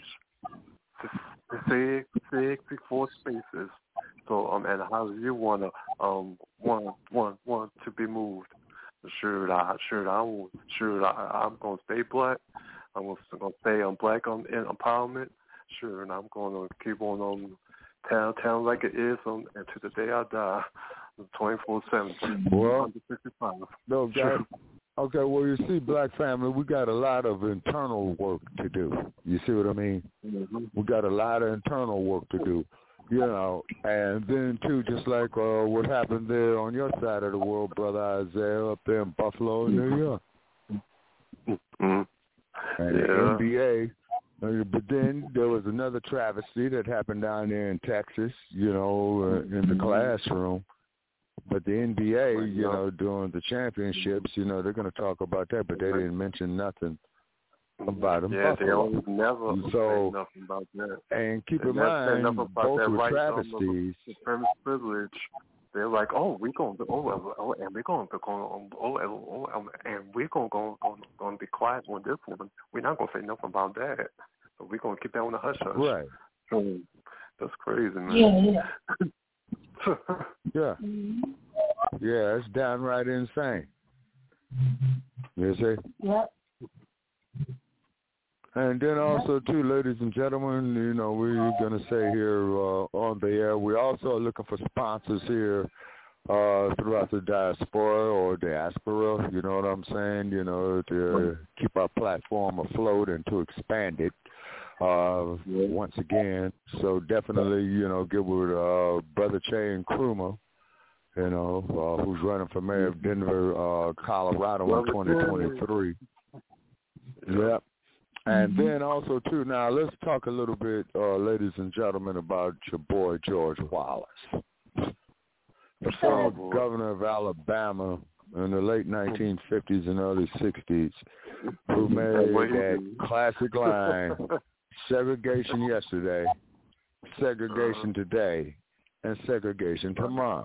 Speaker 4: six six four spaces. So um and how do you wanna um want want want to be moved? Should I should I should I I'm gonna stay black. I'm gonna stay on black on in empowerment. Sure, and I'm gonna keep on um town town like it is on and to the day I die. twenty-four seven.
Speaker 2: Well,
Speaker 4: one sixty-five.
Speaker 2: No, guys. Okay, well, you see, black family, we got a lot of internal work to do. You see what I mean?
Speaker 4: Mm-hmm.
Speaker 2: We got a lot of internal work to do, you know. And then, too, just like uh, what happened there on your side of the world, Brother Isaiah, up there in Buffalo, mm-hmm. New York.
Speaker 4: Mm-hmm.
Speaker 2: And
Speaker 4: yeah.
Speaker 2: the N B A. Uh, but then there was another travesty that happened down there in Texas, you know, uh, in the classroom. But the N B A, you know, during the championships, you know, they're going to talk about that, but they didn't mention nothing about them
Speaker 4: yeah,
Speaker 2: buffalo.
Speaker 4: they don't never
Speaker 2: so,
Speaker 4: say nothing about that.
Speaker 2: And keep
Speaker 4: they
Speaker 2: in mind, both
Speaker 4: were
Speaker 2: right,
Speaker 4: travesties. Um, privilege. They're like, oh, we're gonna, oh, oh, and we're gonna, oh, oh, oh, and we're gonna go, gonna be quiet on this one. We're not gonna say nothing about that. So we're gonna keep that on the hush hush.
Speaker 2: Right.
Speaker 4: So that's crazy, man.
Speaker 5: Yeah,
Speaker 2: yeah. yeah. Yeah, it's downright insane. You see?
Speaker 5: Yep.
Speaker 2: And then also, too, ladies and gentlemen, you know, we're going to say here uh, on the air, we're also looking for sponsors here uh, throughout the diaspora or diaspora, you know what I'm saying, you know, to keep our platform afloat and to expand it uh, once again. So definitely, you know, get with uh, Brother Che Nkrumah, you know, uh, who's running for mayor of Denver, uh, Colorado in twenty twenty-three. Yep. And then also, too, now let's talk a little bit, uh, ladies and gentlemen, about your boy George Wallace, the former governor of Alabama in the late nineteen fifties and early sixties, who made that classic line, segregation yesterday, segregation today, and segregation tomorrow.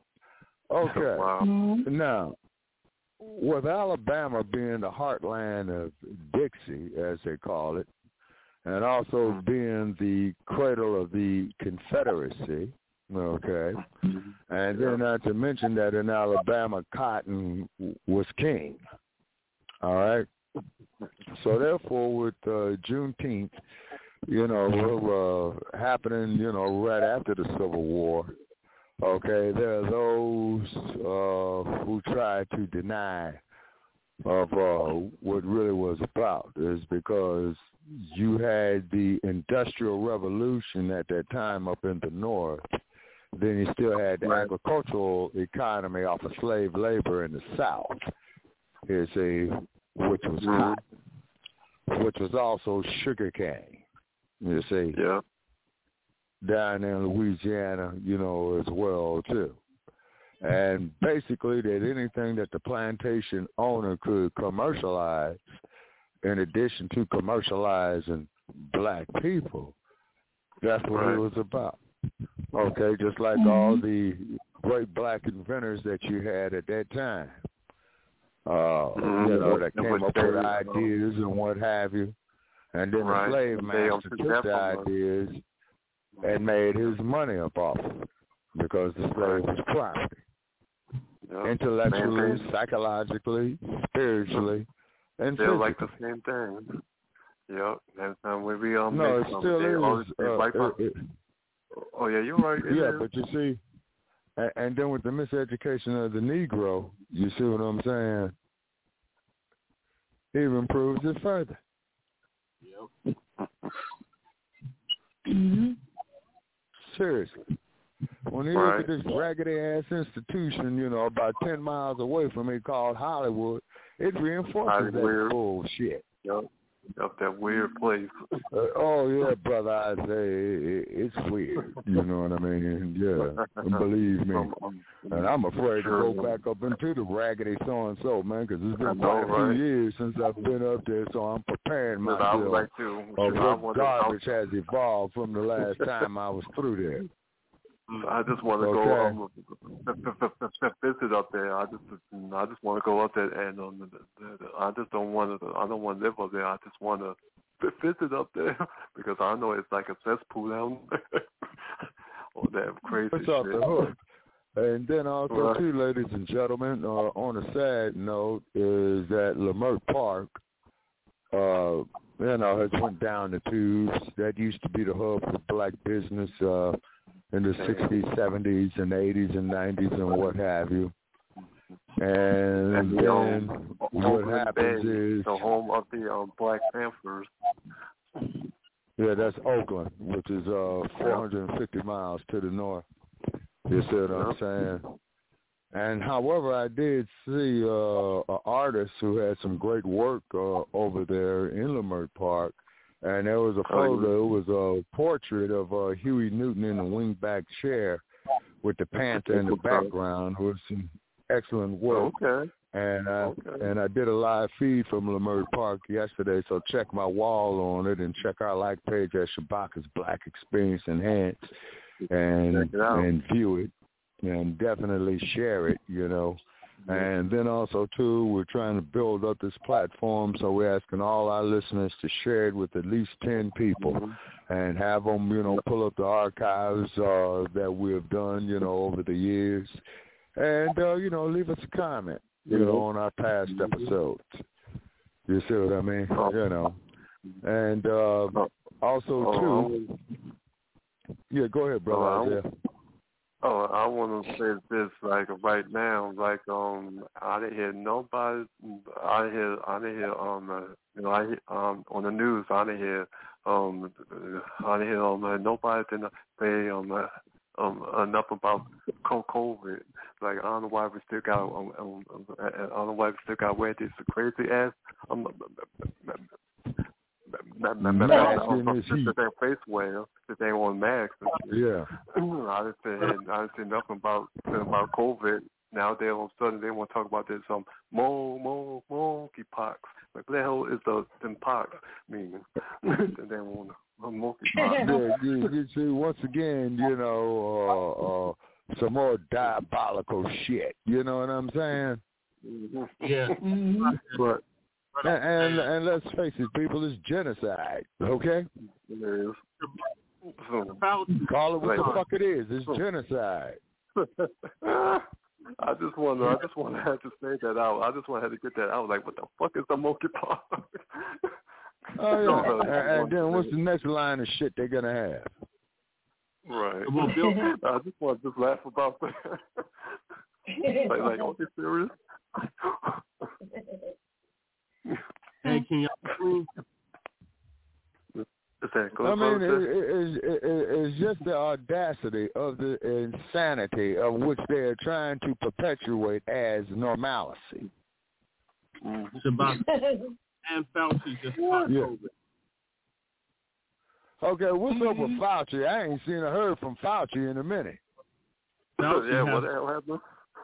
Speaker 2: Okay. Now, with Alabama being the heartland of Dixie, as they call it, and also being the cradle of the Confederacy, okay, and then not to mention that in Alabama, cotton was king, all right? So therefore, with uh, Juneteenth, you know, uh, happening, you know, right after the Civil War, okay, there are those uh, who try to deny of uh, what really was about is because you had the Industrial Revolution at that time up in the North. Then you still had the right. agricultural economy off of slave labor in the South, you see, which was cotton, which was also sugar cane, you see.
Speaker 4: Yeah.
Speaker 2: Down in Louisiana, you know, as well, too. And basically that anything that the plantation owner could commercialize, in addition to commercializing black people, that's what right. it was about. Okay, just like mm-hmm. all the great black inventors that you had at that time, uh, mm-hmm. you know, that came up with ideas and what have you. And then right. the slave master took the ideas and made his money up off of it because the slave was property. Yep. Intellectually, Man, psychologically, spiritually, and
Speaker 4: they're
Speaker 2: physically.
Speaker 4: like the same thing. Yep. And um, when we um,
Speaker 2: no,
Speaker 4: make
Speaker 2: it
Speaker 4: some,
Speaker 2: still is.
Speaker 4: Always, uh, like,
Speaker 2: it, it,
Speaker 4: oh, yeah, you're right. It
Speaker 2: yeah,
Speaker 4: is.
Speaker 2: but you see, and, and then with the miseducation of the Negro, you see what I'm saying? It even proves it further.
Speaker 3: Yep.
Speaker 5: Mm-hmm.
Speaker 2: Seriously. When you
Speaker 4: right.
Speaker 2: look at this raggedy-ass institution, you know, about ten miles away from me called Hollywood, it reinforces that
Speaker 4: weird.
Speaker 2: bullshit.
Speaker 4: Yep. Yep, that weird place.
Speaker 2: uh, oh, yeah, brother, I say it, it's weird. You know what I mean? Yeah, and believe me. And I'm afraid sure. to go back up into the raggedy so-and-so, man, because it's been quite a few right. years since I've been up there, so I'm preparing myself
Speaker 4: I would like to.
Speaker 2: of what garbage has evolved from the last time I was through there.
Speaker 4: I just want to
Speaker 2: okay.
Speaker 4: go um, visit up there. I just, I just want to go up there, and um, the, the, the, I just don't want to. I don't want to live up there. I just want to visit up there because I know it's like a cesspool down there. All that crazy
Speaker 2: it's
Speaker 4: shit.
Speaker 2: Off the hook. And then also,
Speaker 4: right.
Speaker 2: too, ladies and gentlemen, uh, on a sad note, is that Leimert Park, uh, you know, has went down the tubes. That used to be the hub for black business. Uh, in the sixties, seventies, and eighties, and nineties, and what have you. And, and then um, what happens Bay, is...
Speaker 4: the home of the um, Black Panthers.
Speaker 2: Yeah, that's Oakland, which is uh, four hundred fifty miles to the north. You see what I'm saying? And however, I did see uh, an artist who had some great work uh, over there in Leimert Park. And there was a photo, it was a portrait of uh, Huey Newton in a wingback chair with the panther in the background. It was some excellent work.
Speaker 4: Okay.
Speaker 2: And I,
Speaker 4: Okay.
Speaker 2: and I did a live feed from Leimert Park yesterday, so check my wall on it and check our like page at Shabaka's Black Experience Enhanced and and view it and definitely share it, you know. And then also, too, we're trying to build up this platform, so we're asking all our listeners to share it with at least ten people mm-hmm. and have them, you know, pull up the archives uh, that we have done, you know, over the years. And, uh, you know, leave us a comment, you mm-hmm. know, on our past mm-hmm. episodes. You see what I mean? Oh. You know. And uh, also, too, yeah, go ahead, brother.
Speaker 4: Oh, Oh, I want to say this, like right now, like um, I didn't hear nobody. I didn't hear, I didn't hear um, uh, you know, I um on the news. I didn't hear um, I didn't hear um, nobody didn't say um, uh, um enough about COVID. Like I don't know why we still got um, um I don't know why we still got wear these crazy ass um. Their face wear that they on masks.
Speaker 2: Yeah,
Speaker 4: I didn't say I didn't say nothing about about COVID. Now they all of a sudden they want to talk about this um mo mo monkey pox. Like what the hell is the them pox meaning? They want a monkey pox.
Speaker 2: Yeah, you, you see, once again, you know, uh, uh, some more diabolical shit. You know what I'm saying?
Speaker 3: Yeah,
Speaker 4: but.
Speaker 2: And, and and let's face it, people, it's genocide, okay?
Speaker 4: It is.
Speaker 2: Call it what the fuck it is. It's genocide.
Speaker 4: I just want to, I just want to have to say that out. I just want to have to get that out. Like, what the fuck is the monkeypox?
Speaker 2: Oh yeah. and, and then what's the next line of shit they're gonna have?
Speaker 4: Right. I just want to just laugh about that. like, like, are you serious?
Speaker 3: Hey, can y'all please?
Speaker 2: I mean, it, it, it, it, it's just the audacity of the insanity of which they are trying to perpetuate as normalcy.
Speaker 3: Shabaka and Fauci just caught
Speaker 2: yeah.
Speaker 3: COVID.
Speaker 2: Okay, what's up with Fauci? I ain't seen or heard from Fauci in a minute.
Speaker 3: Fauci
Speaker 4: yeah,
Speaker 3: has,
Speaker 4: what the hell happened?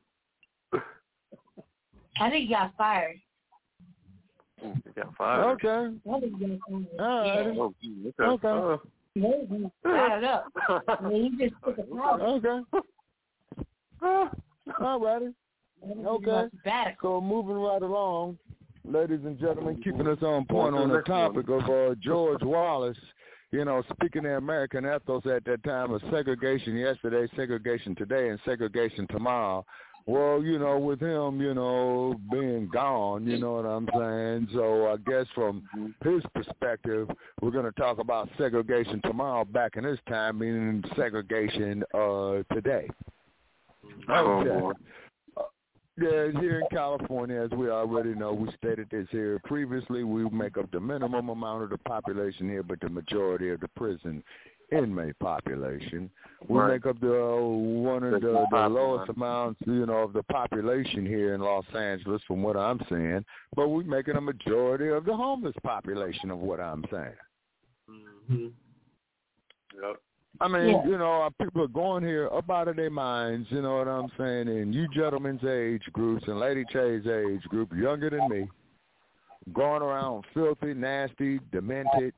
Speaker 5: I think he got fired.
Speaker 4: He got fired.
Speaker 2: Okay. All right.
Speaker 4: Oh, okay.
Speaker 2: Okay.
Speaker 4: Uh,
Speaker 5: Maybe. I don't know. I mean, he just took a power.
Speaker 2: Okay. Uh, all righty. Okay. So moving right along, ladies and gentlemen, keeping us on point on the topic of uh, George Wallace, you know, speaking the American ethos at that time of segregation yesterday, segregation today, and segregation tomorrow. Well, you know, with him, you know, being gone, you know what I'm saying? So I guess from his perspective, we're going to talk about segregation tomorrow back in his time, meaning segregation uh, today. Okay. Uh, yeah, here in California, as we already know, we stated this here previously, we make up the minimum amount of the population here, but the majority of the prison inmate population. We right. make up the uh, one of the, the lowest amounts, you know, of the population here in Los Angeles, from what I'm saying. But we're making a majority of the homeless population, of what I'm saying.
Speaker 3: Mm-hmm.
Speaker 4: Yep.
Speaker 2: I mean,
Speaker 5: yeah.
Speaker 2: you know, our people are going here up out of their minds. You know what I'm saying? And you gentlemen's age groups and Lady Chay's age group, younger than me, going around filthy, nasty, demented.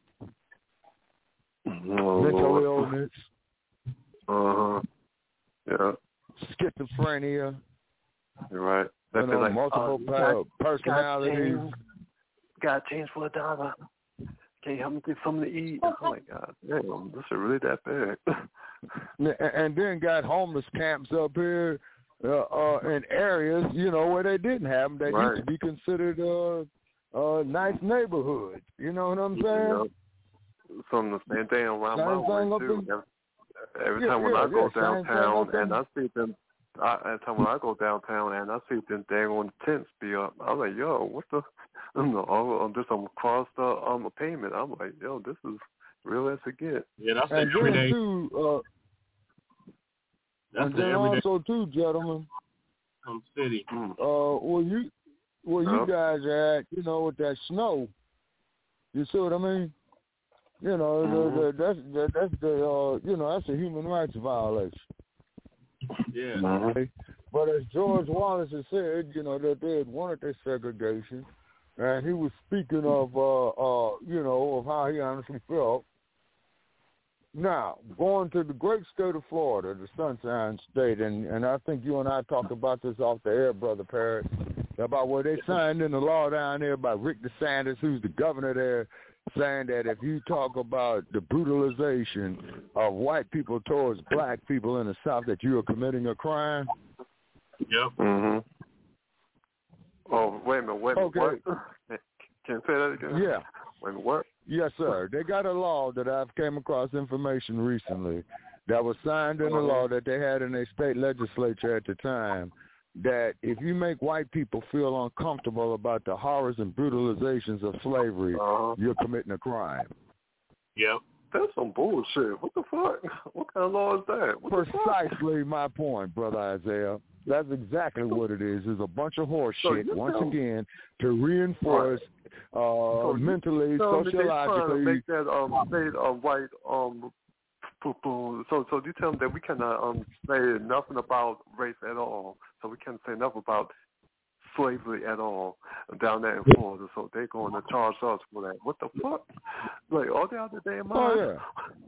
Speaker 4: Oh,
Speaker 2: mental illness,
Speaker 4: uh-huh. Yeah,
Speaker 2: schizophrenia.
Speaker 4: You're right.
Speaker 2: You know,
Speaker 4: like,
Speaker 2: multiple
Speaker 4: oh,
Speaker 2: pa- personalities.
Speaker 4: Got change for a dollar. Can you help me get something to eat? Oh my God, damn, this is really that bad.
Speaker 2: And then got homeless camps up here uh, uh, in areas, you know, where they didn't have them. That
Speaker 4: right.
Speaker 2: used to be considered uh, uh, nice neighborhoods. You know what I'm saying?
Speaker 4: Yep. Some of the same thing around
Speaker 2: same
Speaker 4: my way too.
Speaker 2: In,
Speaker 4: every, every
Speaker 2: yeah,
Speaker 4: time when
Speaker 2: yeah,
Speaker 4: I go
Speaker 2: yeah,
Speaker 4: downtown and I see them, I, every time when I go downtown and I see them dang on tents be up, I'm like, yo, what the? I'm I'm just I'm across the um the pavement. I'm like, yo, this is real as it get.
Speaker 3: Yeah, that's
Speaker 2: and
Speaker 3: every
Speaker 2: then
Speaker 3: day.
Speaker 2: Too, uh,
Speaker 3: that's
Speaker 2: and then
Speaker 3: every
Speaker 2: also
Speaker 3: day.
Speaker 2: too, gentlemen.
Speaker 3: Some city.
Speaker 2: Uh, where you where you
Speaker 4: yep.
Speaker 2: guys are at, you know, with that snow. You see what I mean? You know,
Speaker 4: mm-hmm.
Speaker 2: the, the, that's the, that's the uh, you know, that's a human rights violation.
Speaker 3: Yeah.
Speaker 4: Mm-hmm.
Speaker 2: But as George Wallace has said, you know, that they had wanted their segregation, and he was speaking of, uh, uh, you know, of how he honestly felt. Now, going to the great state of Florida, the Sunshine State, and, and I think you and I talked about this off the air, Brother Parrott, about where they signed in the law down there by Rick DeSantis, who's the governor there, saying that if you talk about the brutalization of white people towards black people in the South, that you are committing a crime.
Speaker 3: Yep.
Speaker 4: Mhm. Oh, wait a minute, wait a minute.
Speaker 2: Okay.
Speaker 4: What? Can you say that again?
Speaker 2: Yeah.
Speaker 4: Wait a minute, what?
Speaker 2: Yes, sir. They got a law that I've came across information recently that was signed in the law that they had in their state legislature at the time, that if you make white people feel uncomfortable about the horrors and brutalizations of slavery, uh-huh. you're committing a crime.
Speaker 3: Yep.
Speaker 4: That's some bullshit. What the fuck? What kind of law is that? What
Speaker 2: Precisely my point, Brother Isaiah. That's exactly what it is. It's a bunch of horse
Speaker 4: so
Speaker 2: shit, once know. again, to reinforce right. uh, so mentally, sociologically.
Speaker 4: Make that um, state um, white um, poo-poo. So, so you tell them that we cannot um, say nothing about race at all. So we can't say nothing about slavery at all down there in Florida. So they're going to charge us for that. What the fuck? Like, all the other day,
Speaker 2: oh yeah.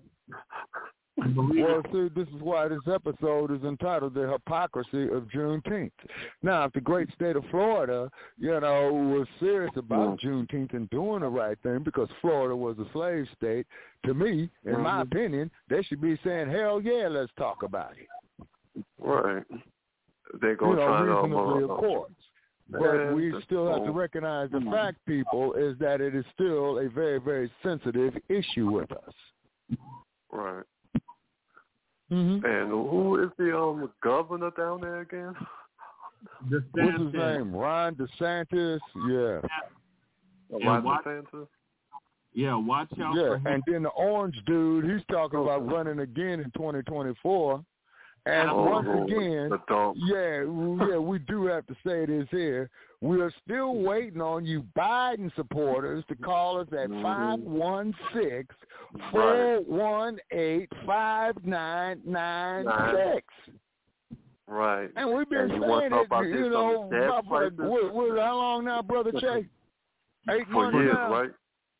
Speaker 2: Well, see, this is why this episode is entitled The Hypocrisy of Juneteenth. Now, if the great state of Florida, you know, was serious about mm. Juneteenth and doing the right thing because Florida was a slave state, to me, in mm-hmm. my opinion, they should be saying, hell yeah, let's talk about it.
Speaker 4: Right. They're going
Speaker 2: to
Speaker 4: you know,
Speaker 2: try
Speaker 4: reasonably,
Speaker 2: to, of course. But we still have to recognize the mm. fact, people, is that it is still a very, very sensitive issue with us.
Speaker 4: Right.
Speaker 2: Mm-hmm.
Speaker 4: And who is the um governor down there again?
Speaker 3: DeSantis.
Speaker 2: What's his name? Ron DeSantis. Yeah.
Speaker 4: yeah Ron watch, DeSantis.
Speaker 3: Yeah, watch out
Speaker 2: yeah.
Speaker 3: for him.
Speaker 2: And then the orange dude, he's talking oh. about running again in twenty twenty-four. And
Speaker 4: oh,
Speaker 2: once again, yeah, yeah, we do have to say this here. We are still waiting on you Biden supporters to call us at five one six, four one eight, five nine nine six.
Speaker 4: Right.
Speaker 2: And we've been
Speaker 4: and
Speaker 2: saying it, you know, about, what, what, how long now, Brother Che? Eight
Speaker 4: For
Speaker 2: months
Speaker 4: years,
Speaker 2: now.
Speaker 4: right?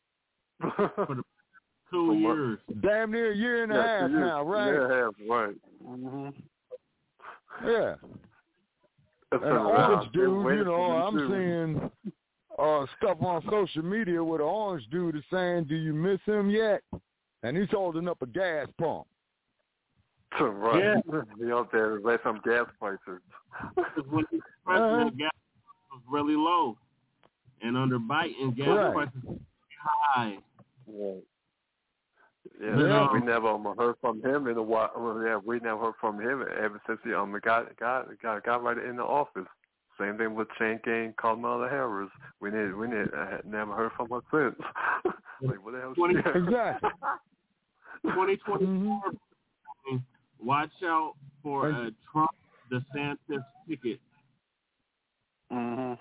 Speaker 3: For the two years.
Speaker 2: Damn near a year and a
Speaker 4: yeah,
Speaker 2: half
Speaker 4: years,
Speaker 2: now, right?
Speaker 4: Year and a half, right. Mm-hmm.
Speaker 2: Yeah.
Speaker 4: That's
Speaker 2: and orange dude, you know, I'm too. seeing uh, stuff on social media where the orange dude is saying, do you miss him yet? And he's holding up a gas pump.
Speaker 4: Right.
Speaker 3: Yeah.
Speaker 4: He out there to raise some gas prices.
Speaker 3: When the president, uh-huh. gas was really low. And under Biden, gas
Speaker 2: right.
Speaker 3: prices were high.
Speaker 4: Right. Yeah, yeah, we never um, heard from him in a while. Well, yeah, we never heard from him ever since he um got got got got right in the office. Same thing with Shane Gain, Kamala Harris. We need we need uh, never heard from her since. Like what the hell?
Speaker 3: twenty,
Speaker 2: exactly.
Speaker 3: twenty twenty-four. Mm-hmm. Watch out for a Trump DeSantis ticket.
Speaker 4: Mhm.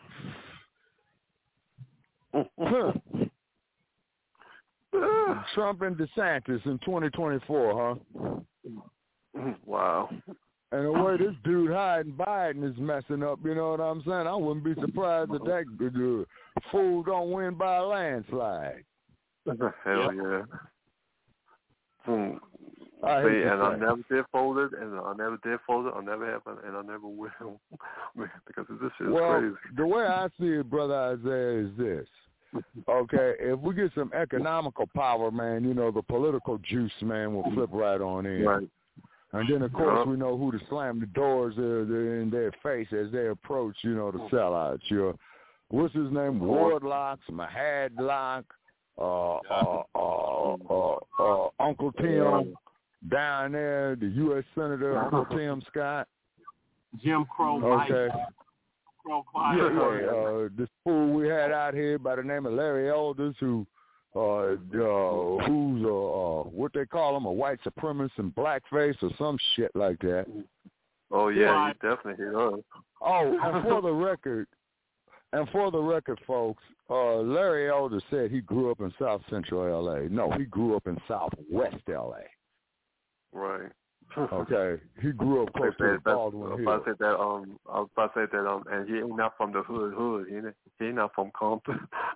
Speaker 2: Trump and DeSantis in twenty twenty-four, huh?
Speaker 4: Wow.
Speaker 2: And the way this dude hiding Biden is messing up, you know what I'm saying? I wouldn't be surprised if that uh, fool don't win by a landslide.
Speaker 4: Hell yeah. Hmm.
Speaker 2: I
Speaker 4: See, and I never did fold it, and I never did fold it, I never have, and I never will, because this shit is
Speaker 2: well,
Speaker 4: crazy.
Speaker 2: The way I see it, Brother Isaiah, is this. Okay, if we get some economical power, man, you know, the political juice, man, will flip right on in.
Speaker 4: Right.
Speaker 2: And then, of course, we know who to slam the doors in their face as they approach, you know, the sellouts. Your, what's his name? Wardlocks, Mahadlock, uh, uh, uh, uh, uh, Uncle Tim down there, the U S Senator, Uncle Tim Scott.
Speaker 3: Jim Crow
Speaker 2: Okay.
Speaker 3: Mike.
Speaker 2: Yeah, yeah. Uh, this fool we had out here by the name of Larry Elders, who, uh, uh who's uh, uh, what they call him, a white supremacist in blackface or some shit like that.
Speaker 4: Oh yeah, he definitely hit us.
Speaker 2: Oh, and for the record, and for the record, folks, uh, Larry Elders said he grew up in South Central L A. No, he grew up in Southwest L A.
Speaker 4: Right.
Speaker 2: Okay, he grew up close to Baldwin Hill.
Speaker 4: I was about to say that. Um, I was about to say that. Um, and he ain't not from the hood. Hood. He ain't, he ain't not from Compton.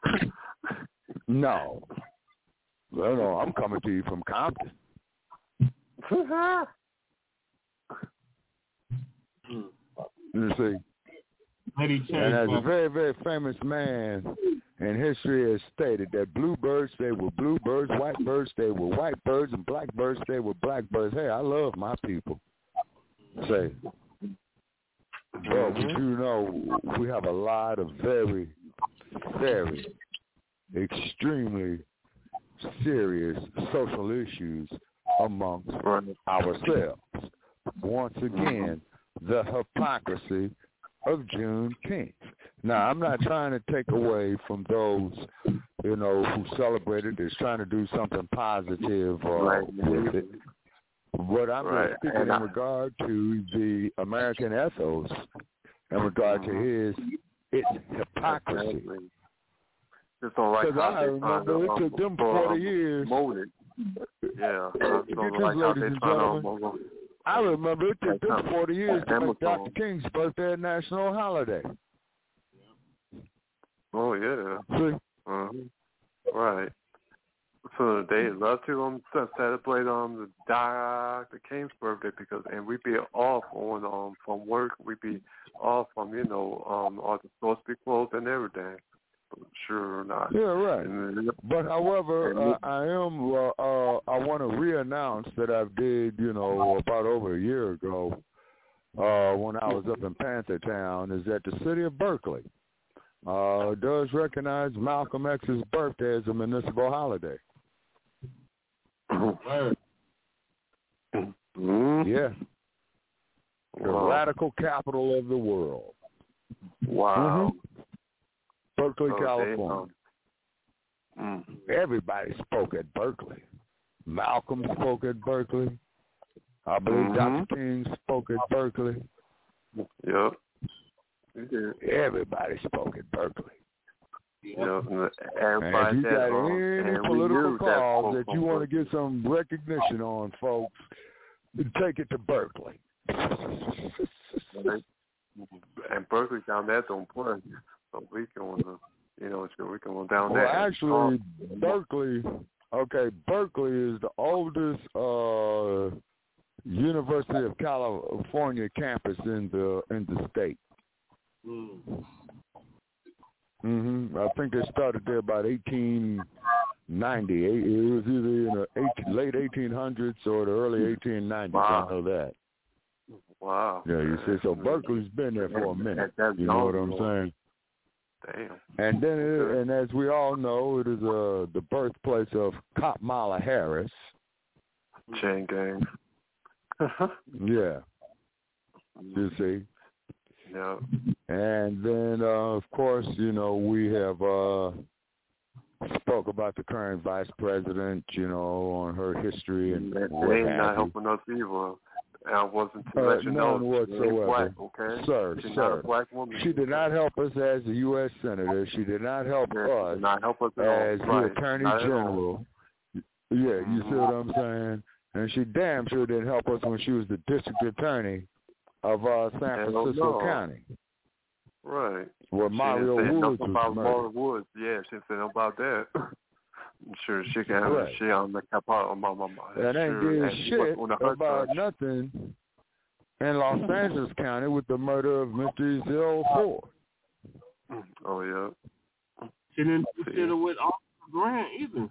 Speaker 2: No. No, no, I'm coming to you from Compton. You see. And as a very, very famous man in history has stated that bluebirds stay with bluebirds, white birds stay with white birds, and black birds stay with black birds. Hey, I love my people. Say, but we do know we have a lot of very, very, extremely serious social issues amongst ourselves. Once again, the hypocrisy of Juneteenth. Now, I'm not trying to take away from those, you know, who celebrated this, trying to do something positive uh, right. with it. But I'm right. just speaking and in I, regard to the American ethos, in regard to his, its hypocrisy.
Speaker 4: Just don't like how
Speaker 2: I remember it took them forty years.
Speaker 4: Molded. Yeah. Just don't like how they trying to
Speaker 2: I remember it took them forty years to make Doctor King's birthday a national holiday.
Speaker 4: Oh, yeah.
Speaker 2: See?
Speaker 4: Uh-huh. Right. So they love to um, celebrate um, the Doctor King's birthday because, and we be off on um from work. We be off from, you know, um all the supposed to be closed and everything. Sure or not.
Speaker 2: Yeah, right. And, but however, uh, I am. Uh, uh, I want to re-announce that I did, you know, about over a year ago, uh, when I was up in Panthertown, is that the city of Berkeley uh, does recognize Malcolm X's birthday as a municipal holiday.
Speaker 4: Mm-hmm.
Speaker 2: Yeah. The
Speaker 4: wow.
Speaker 2: radical capital of the world.
Speaker 4: Wow.
Speaker 2: Mm-hmm. Berkeley,
Speaker 4: okay.
Speaker 2: California.
Speaker 4: Um,
Speaker 2: Everybody spoke at Berkeley. Malcolm spoke at Berkeley. I believe
Speaker 4: mm-hmm.
Speaker 2: Doctor King spoke at Berkeley.
Speaker 4: Yep.
Speaker 2: Everybody spoke at Berkeley.
Speaker 4: Yep. And
Speaker 2: if you got
Speaker 4: um,
Speaker 2: any political cause that, that you want to get some recognition on, folks, take it to Berkeley.
Speaker 4: And Berkeley down there don't play. So we can, uh, you know, we can go down
Speaker 2: well,
Speaker 4: there.
Speaker 2: Well, actually, Berkeley, okay, Berkeley is the oldest uh, University of California campus in the in the state.
Speaker 3: Mm.
Speaker 2: Mm-hmm. I think they started there about eighteen ninety. It was either in the eighteen, late eighteen hundreds or the early eighteen nineties.
Speaker 4: Wow.
Speaker 2: I know that.
Speaker 4: Wow.
Speaker 2: Yeah, you see, so Berkeley's been there for a minute. You know what I'm saying?
Speaker 4: Damn.
Speaker 2: And then, it, and as we all know, it is uh, the birthplace of Kamala Harris.
Speaker 4: Chain gang.
Speaker 2: Yeah. You see.
Speaker 4: Yeah.
Speaker 2: And then, uh, of course, you know, we have uh, spoke about the current vice president, you know, on her history and
Speaker 4: they,
Speaker 2: what
Speaker 4: they ain't
Speaker 2: have
Speaker 4: not
Speaker 2: you.
Speaker 4: helping us either. And I wasn't to
Speaker 2: Uh,
Speaker 4: let you
Speaker 2: none
Speaker 4: know.
Speaker 2: whatsoever.
Speaker 4: Black, okay?
Speaker 2: Sir,
Speaker 4: She's
Speaker 2: sir.
Speaker 4: not a black woman.
Speaker 2: She did not help us as a U S senator. She did not help
Speaker 4: yeah,
Speaker 2: us
Speaker 4: did not help us at
Speaker 2: as
Speaker 4: all.
Speaker 2: the
Speaker 4: right.
Speaker 2: attorney
Speaker 4: not
Speaker 2: general. Yeah, you see what I'm saying? And she damn sure didn't help us when she was the district attorney of uh, San Francisco
Speaker 4: no.
Speaker 2: County.
Speaker 4: Right.
Speaker 2: Where
Speaker 4: she
Speaker 2: Mario
Speaker 4: didn't say
Speaker 2: Woods
Speaker 4: nothing
Speaker 2: was
Speaker 4: about
Speaker 2: murdered.
Speaker 4: Mario Woods. Yeah, she didn't say nothing about that. I'm sure she can.
Speaker 2: Right.
Speaker 4: She on the capart on my mama.
Speaker 2: That ain't
Speaker 4: sure.
Speaker 2: did
Speaker 4: and
Speaker 2: shit about
Speaker 4: church.
Speaker 2: nothing in Los Angeles County with the murder of Mister Ezell Ford.
Speaker 4: Oh, yeah.
Speaker 3: She didn't do shit with Oscar Grant either.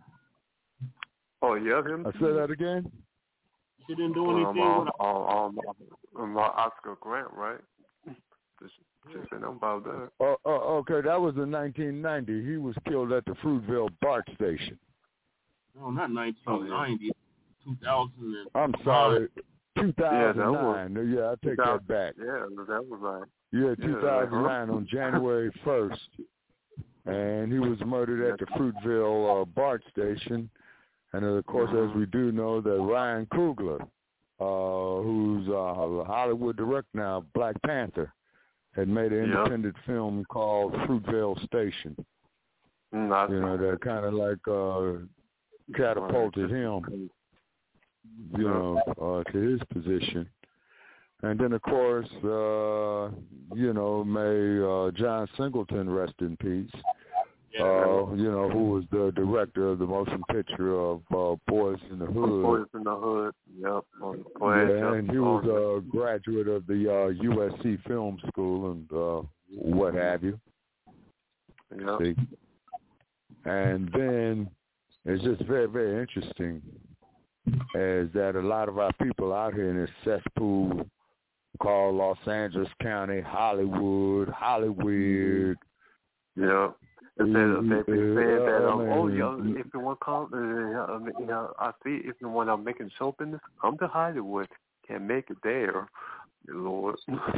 Speaker 4: Oh, yeah, him?
Speaker 2: I say that again?
Speaker 3: She didn't do anything
Speaker 4: um,
Speaker 3: with
Speaker 4: um, um, um, Oscar Grant, right? Just, just say nothing about that.
Speaker 2: Oh, uh, uh, okay, that was in nineteen ninety. He was killed at the Fruitvale BART station.
Speaker 3: No, not nineteen ninety. two thousand
Speaker 2: I'm sorry. two thousand nine.
Speaker 4: Yeah,
Speaker 2: yeah, I take that back.
Speaker 4: Yeah, that was right.
Speaker 2: Yeah, two thousand nine
Speaker 4: yeah,
Speaker 2: on January first. And he was murdered at the Fruitvale uh, BART station. And, of course, mm-hmm. as we do know, that Ryan Coogler, uh, who's a Hollywood director now, Black Panther, had made an
Speaker 4: yep.
Speaker 2: independent film called Fruitvale Station.
Speaker 4: Not
Speaker 2: you know, that kind of like uh, catapulted him you know, uh, to his position. And then, of course, uh, you know, may uh, John Singleton rest in peace.
Speaker 3: Yeah.
Speaker 2: Uh, you know, who was the director of the motion picture of uh, Boys in the Hood.
Speaker 4: Boys in the Hood, yep.
Speaker 2: Yeah, and he was a graduate of the uh, U S C Film School and uh, what have you.
Speaker 4: Yep.
Speaker 2: See? And then it's just very, very interesting is that a lot of our people out here in this cesspool called Los Angeles County, Hollywood, Hollywood.
Speaker 4: Yeah. They said, they, they said that, um,
Speaker 2: uh,
Speaker 4: oh, yeah, if you want to call, uh, you know, I see if you want to make a show business, come to Hollywood. Can't make it there, Lord.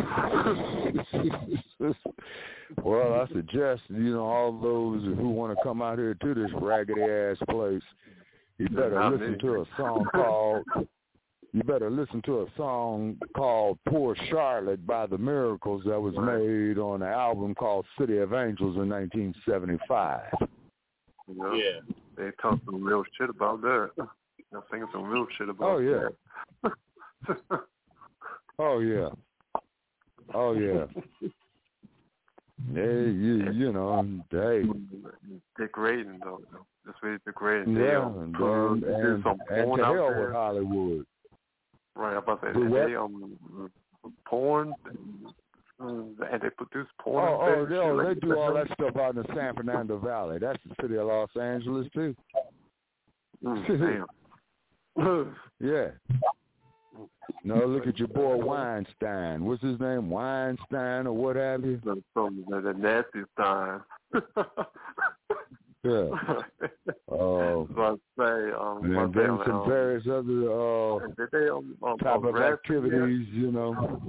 Speaker 2: Well, I suggest, you know, all those who want to come out here to this raggedy-ass place, you better
Speaker 4: Not
Speaker 2: listen
Speaker 4: me.
Speaker 2: to a song called... You better listen to a song called Poor Charlotte by The Miracles that was
Speaker 4: right.
Speaker 2: made on an album called City of Angels in nineteen seventy-five.
Speaker 4: You know,
Speaker 3: Yeah.
Speaker 4: They talk some real shit about that. They're thinking some real shit about
Speaker 2: Oh, yeah.
Speaker 4: that.
Speaker 2: Oh, yeah. Oh, yeah. Hey, you, you know, hey.
Speaker 4: Degrading, though. Just really degrading.
Speaker 2: Yeah,
Speaker 4: they,
Speaker 2: and,
Speaker 4: um,
Speaker 2: and, and,
Speaker 4: some
Speaker 2: and
Speaker 4: porn
Speaker 2: to
Speaker 4: out
Speaker 2: hell
Speaker 4: there.
Speaker 2: with Hollywood.
Speaker 4: Right, I'm about to say,
Speaker 2: Do
Speaker 4: they um, porn, and they produce porn.
Speaker 2: Oh, oh,
Speaker 4: and
Speaker 2: they,
Speaker 4: shit
Speaker 2: oh,
Speaker 4: like
Speaker 2: they do all that stuff out in the San Fernando Valley. That's the city of Los Angeles, too.
Speaker 4: Mm, damn.
Speaker 2: Yeah. No, look at your boy Weinstein. What's his name? Weinstein or what have you?
Speaker 4: The, the nasty time.
Speaker 2: Yeah. Oh.
Speaker 4: So I say, um,
Speaker 2: and
Speaker 4: one
Speaker 2: then
Speaker 4: thing,
Speaker 2: some
Speaker 4: um,
Speaker 2: various other uh,
Speaker 4: did they, um, um,
Speaker 2: type of
Speaker 4: arrest
Speaker 2: activities, you know.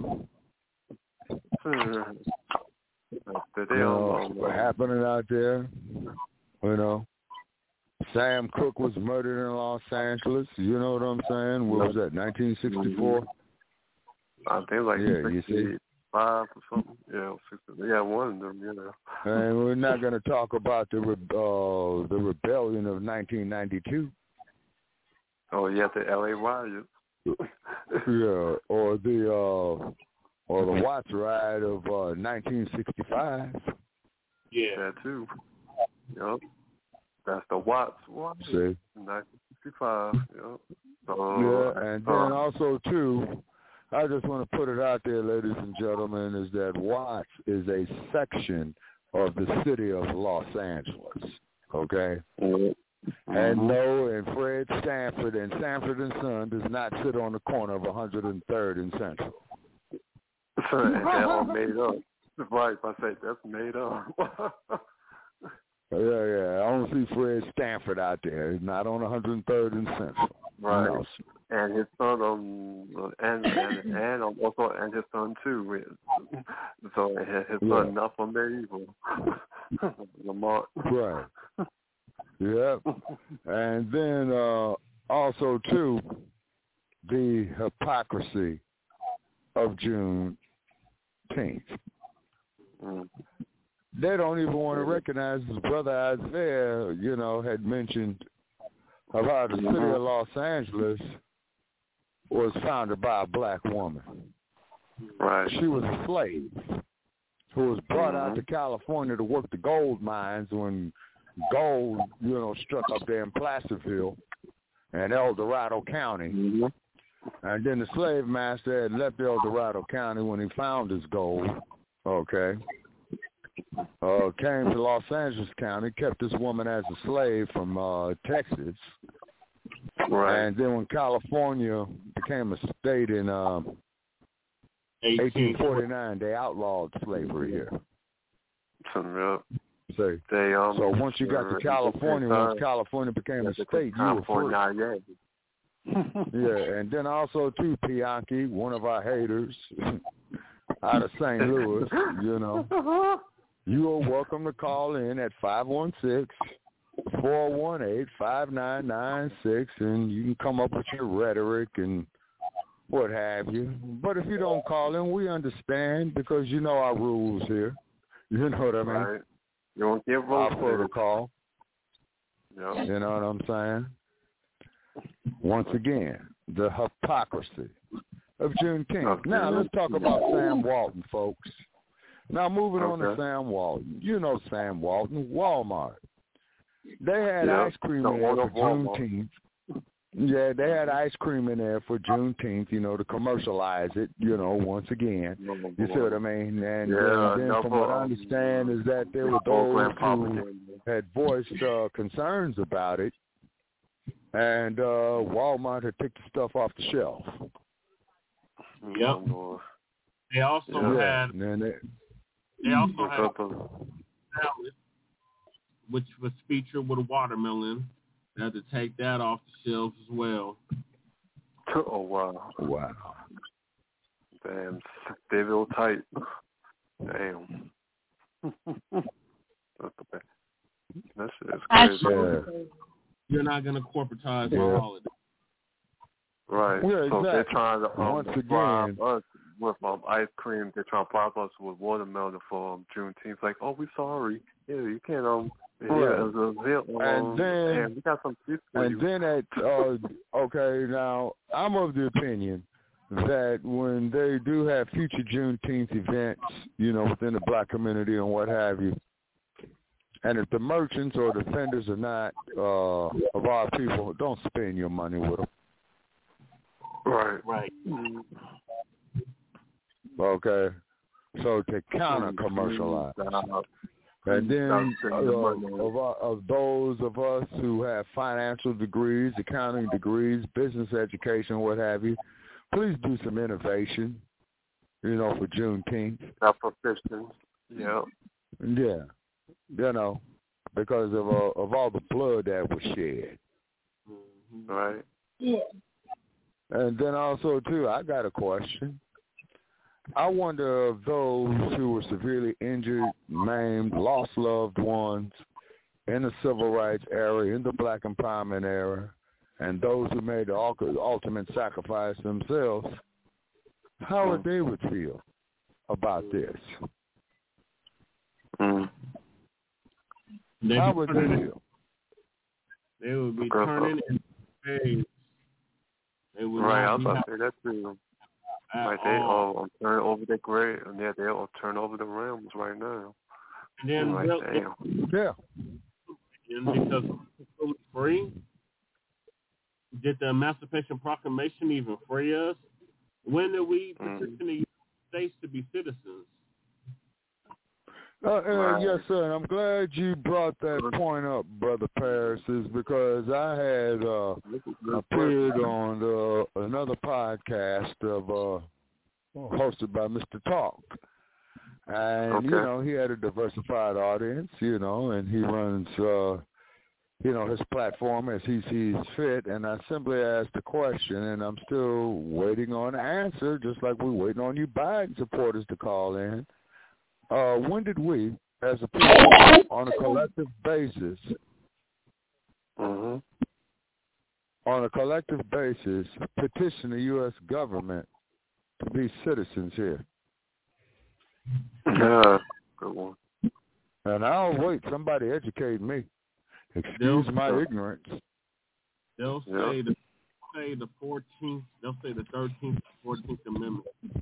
Speaker 4: him? Did they,
Speaker 2: You
Speaker 4: um,
Speaker 2: know,
Speaker 4: um,
Speaker 2: happening out there, you know. Sam Cooke was murdered in Los Angeles. You know what I'm saying? What was that, nineteen sixty-four?
Speaker 4: I think like
Speaker 2: yeah, you see?
Speaker 4: five or something. Yeah, sixty, yeah, one of them, you know.
Speaker 2: And we're not going to talk about the re- uh, the rebellion of nineteen ninety-two.
Speaker 4: Oh, yeah, the L A riots.
Speaker 2: Yeah, or the uh, or the Watts riot of uh, nineteen sixty-five.
Speaker 3: Yeah.
Speaker 4: That too. Yep. That's the Watts one.
Speaker 2: See?
Speaker 4: nineteen sixty-five. Yep. So,
Speaker 2: yeah, and then
Speaker 4: uh,
Speaker 2: also too, I just want to put it out there, ladies and gentlemen, is that Watts is a section of the city of Los Angeles. Okay.
Speaker 4: Mm-hmm.
Speaker 2: And no, and Fred Sanford and Sanford and Son does not sit on the corner of one hundred third and Central.
Speaker 4: and that all made up. Right, I say that's made up.
Speaker 2: Yeah, yeah. I don't see Fred Stanford out there. He's not on one hundred third and Central.
Speaker 4: Right.
Speaker 2: No.
Speaker 4: And his son, um, and and and also and his son too. So his son,
Speaker 2: Yeah.
Speaker 4: not from there evil. Lamar.
Speaker 2: Right. Yep. And then uh, also too, the hypocrisy of Juneteenth.
Speaker 4: Mm.
Speaker 2: They don't even want to recognize his brother Isaiah, you know, had mentioned about the city of Los Angeles was founded by a black woman.
Speaker 4: Right.
Speaker 2: She was a slave who was brought out to California to work the gold mines when gold, you know, struck up there in Placerville and El Dorado County.
Speaker 4: Mm-hmm.
Speaker 2: And then the slave master had left El Dorado County when he found his gold, okay. Uh, came to Los Angeles County, kept this woman as a slave from uh, Texas.
Speaker 4: Right.
Speaker 2: And then when California became a state in um, eighteen forty-nine, they outlawed slavery here.
Speaker 4: Yep.
Speaker 2: So,
Speaker 4: They, um,
Speaker 2: so once you got to California, once California became a state, you were free. Yeah, and then also too, Pianki, one of our haters out of Saint Louis, you know, you are welcome to call in at five one six, four one eight, five nine nine six, and you can come up with your rhetoric and what have you. But if you don't call in, we understand because you know our rules here. You know what I mean?
Speaker 4: Right. You won't get
Speaker 2: Our
Speaker 4: voted.
Speaker 2: protocol.
Speaker 4: Yep.
Speaker 2: You know what I'm saying? Once again, the hypocrisy of Juneteenth. Okay. Now, let's talk about Sam Walton, folks. Now, moving okay. on to Sam Walton. You know Sam Walton, Walmart. They had yeah, ice cream in there for Juneteenth. Yeah, they had ice cream in there for Juneteenth, you know, to commercialize it, you know, once again. You see what I mean? And, yeah, and then no, from what I understand is that there were those who had voiced uh, concerns about it, and uh, Walmart had picked the stuff off the shelf.
Speaker 3: Yep. They also yeah. had they, they also had salad, which was featured with a watermelon. They had to take that off the shelves as well.
Speaker 4: Oh, wow.
Speaker 2: Wow.
Speaker 4: Damn, they real tight. Damn. That shit is crazy.
Speaker 3: Yeah. You're not going to corporatize yeah. my holiday.
Speaker 4: Right.
Speaker 2: Yeah,
Speaker 4: so
Speaker 2: exactly.
Speaker 4: they're trying to um,
Speaker 2: Once again,
Speaker 4: bribe us with um, ice cream. They're trying to bribe us with watermelon for um, Juneteenth. Like, oh, we're sorry. Yeah, you can't um. Yeah,
Speaker 2: right.
Speaker 4: it was a veil, um,
Speaker 2: and then
Speaker 4: and we got some for
Speaker 2: and
Speaker 4: you.
Speaker 2: then at uh, okay, now I'm of the opinion that when they do have future Juneteenth events, you know, within the black community and what have you, and if the merchants or the vendors are not uh, of our people, don't spend your money with them.
Speaker 4: Right,
Speaker 3: right.
Speaker 2: Okay, so to counter commercialize. And then uh, of, of those of us who have financial degrees, accounting degrees, business education, what have you, please do some innovation, you know, for Juneteenth.
Speaker 4: Our proficient, yeah.
Speaker 2: Yeah, you know, because of uh, of all the blood that was shed.
Speaker 4: Right.
Speaker 5: Yeah.
Speaker 2: And then also, too, I got a question. I wonder if those who were severely injured, maimed, lost loved ones in the civil rights era, in the black empowerment era, and those who made the ultimate sacrifice themselves, how would they would feel about this?
Speaker 4: Mm.
Speaker 2: How would they feel?
Speaker 3: They would be turning in phase. They would
Speaker 4: right, I was
Speaker 3: about
Speaker 4: to say that too. Like they all um, turn over the grave, and yeah, they all turn over the realms right now.
Speaker 3: And then,
Speaker 4: like,
Speaker 3: damn.
Speaker 2: Yeah.
Speaker 3: And because it was free, did the Emancipation Proclamation even free us? When did we petition mm. the United States to be citizens?
Speaker 2: Uh, uh, yes, sir, and I'm glad you brought that point up, Brother Paris, is because I had uh, appeared on uh, another podcast of uh, hosted by Mister Talk. And, okay. you know, he had a diversified audience, you know, and he runs, uh, you know, his platform as he sees fit. And I simply asked a question, and I'm still waiting on an answer, just like we're waiting on you Biden supporters to call in. Uh, when did we, as a people, on a collective basis,
Speaker 4: mm-hmm.
Speaker 2: on a collective basis, petition the U S government to be citizens here?
Speaker 4: Yeah, good one.
Speaker 2: And I'll wait. Somebody educate me. Excuse they'll, my ignorance.
Speaker 3: They'll
Speaker 4: yeah.
Speaker 3: say the say the fourteenth. They'll say the thirteenth, fourteenth Amendment.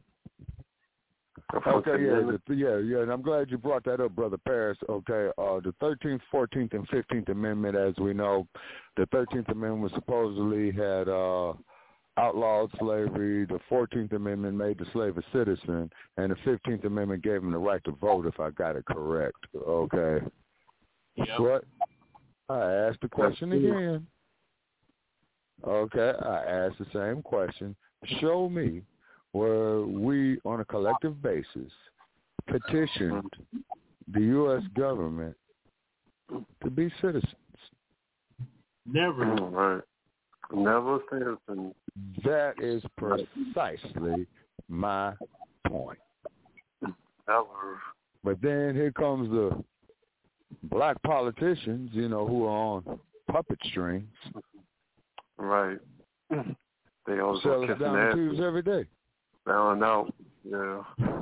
Speaker 2: Okay, yeah, the, yeah, yeah, and I'm glad you brought that up, Brother Paris. Okay, uh, the thirteenth, fourteenth, and fifteenth Amendment, as we know, the thirteenth Amendment supposedly had uh, outlawed slavery. The fourteenth Amendment made the slave a citizen, and the fifteenth Amendment gave him the right to vote, if I got it correct. Okay.
Speaker 3: Yep.
Speaker 2: What? I asked the question again. Okay, I asked the same question. Show me where we, on a collective basis, petitioned the U S government to be citizens.
Speaker 3: Never.
Speaker 4: Right. Never citizens.
Speaker 2: That is precisely my point.
Speaker 4: Never.
Speaker 2: But then here comes the black politicians, you know, who are on puppet strings.
Speaker 4: Right. They also
Speaker 2: sell us down tubes every day.
Speaker 4: Down and out, yeah.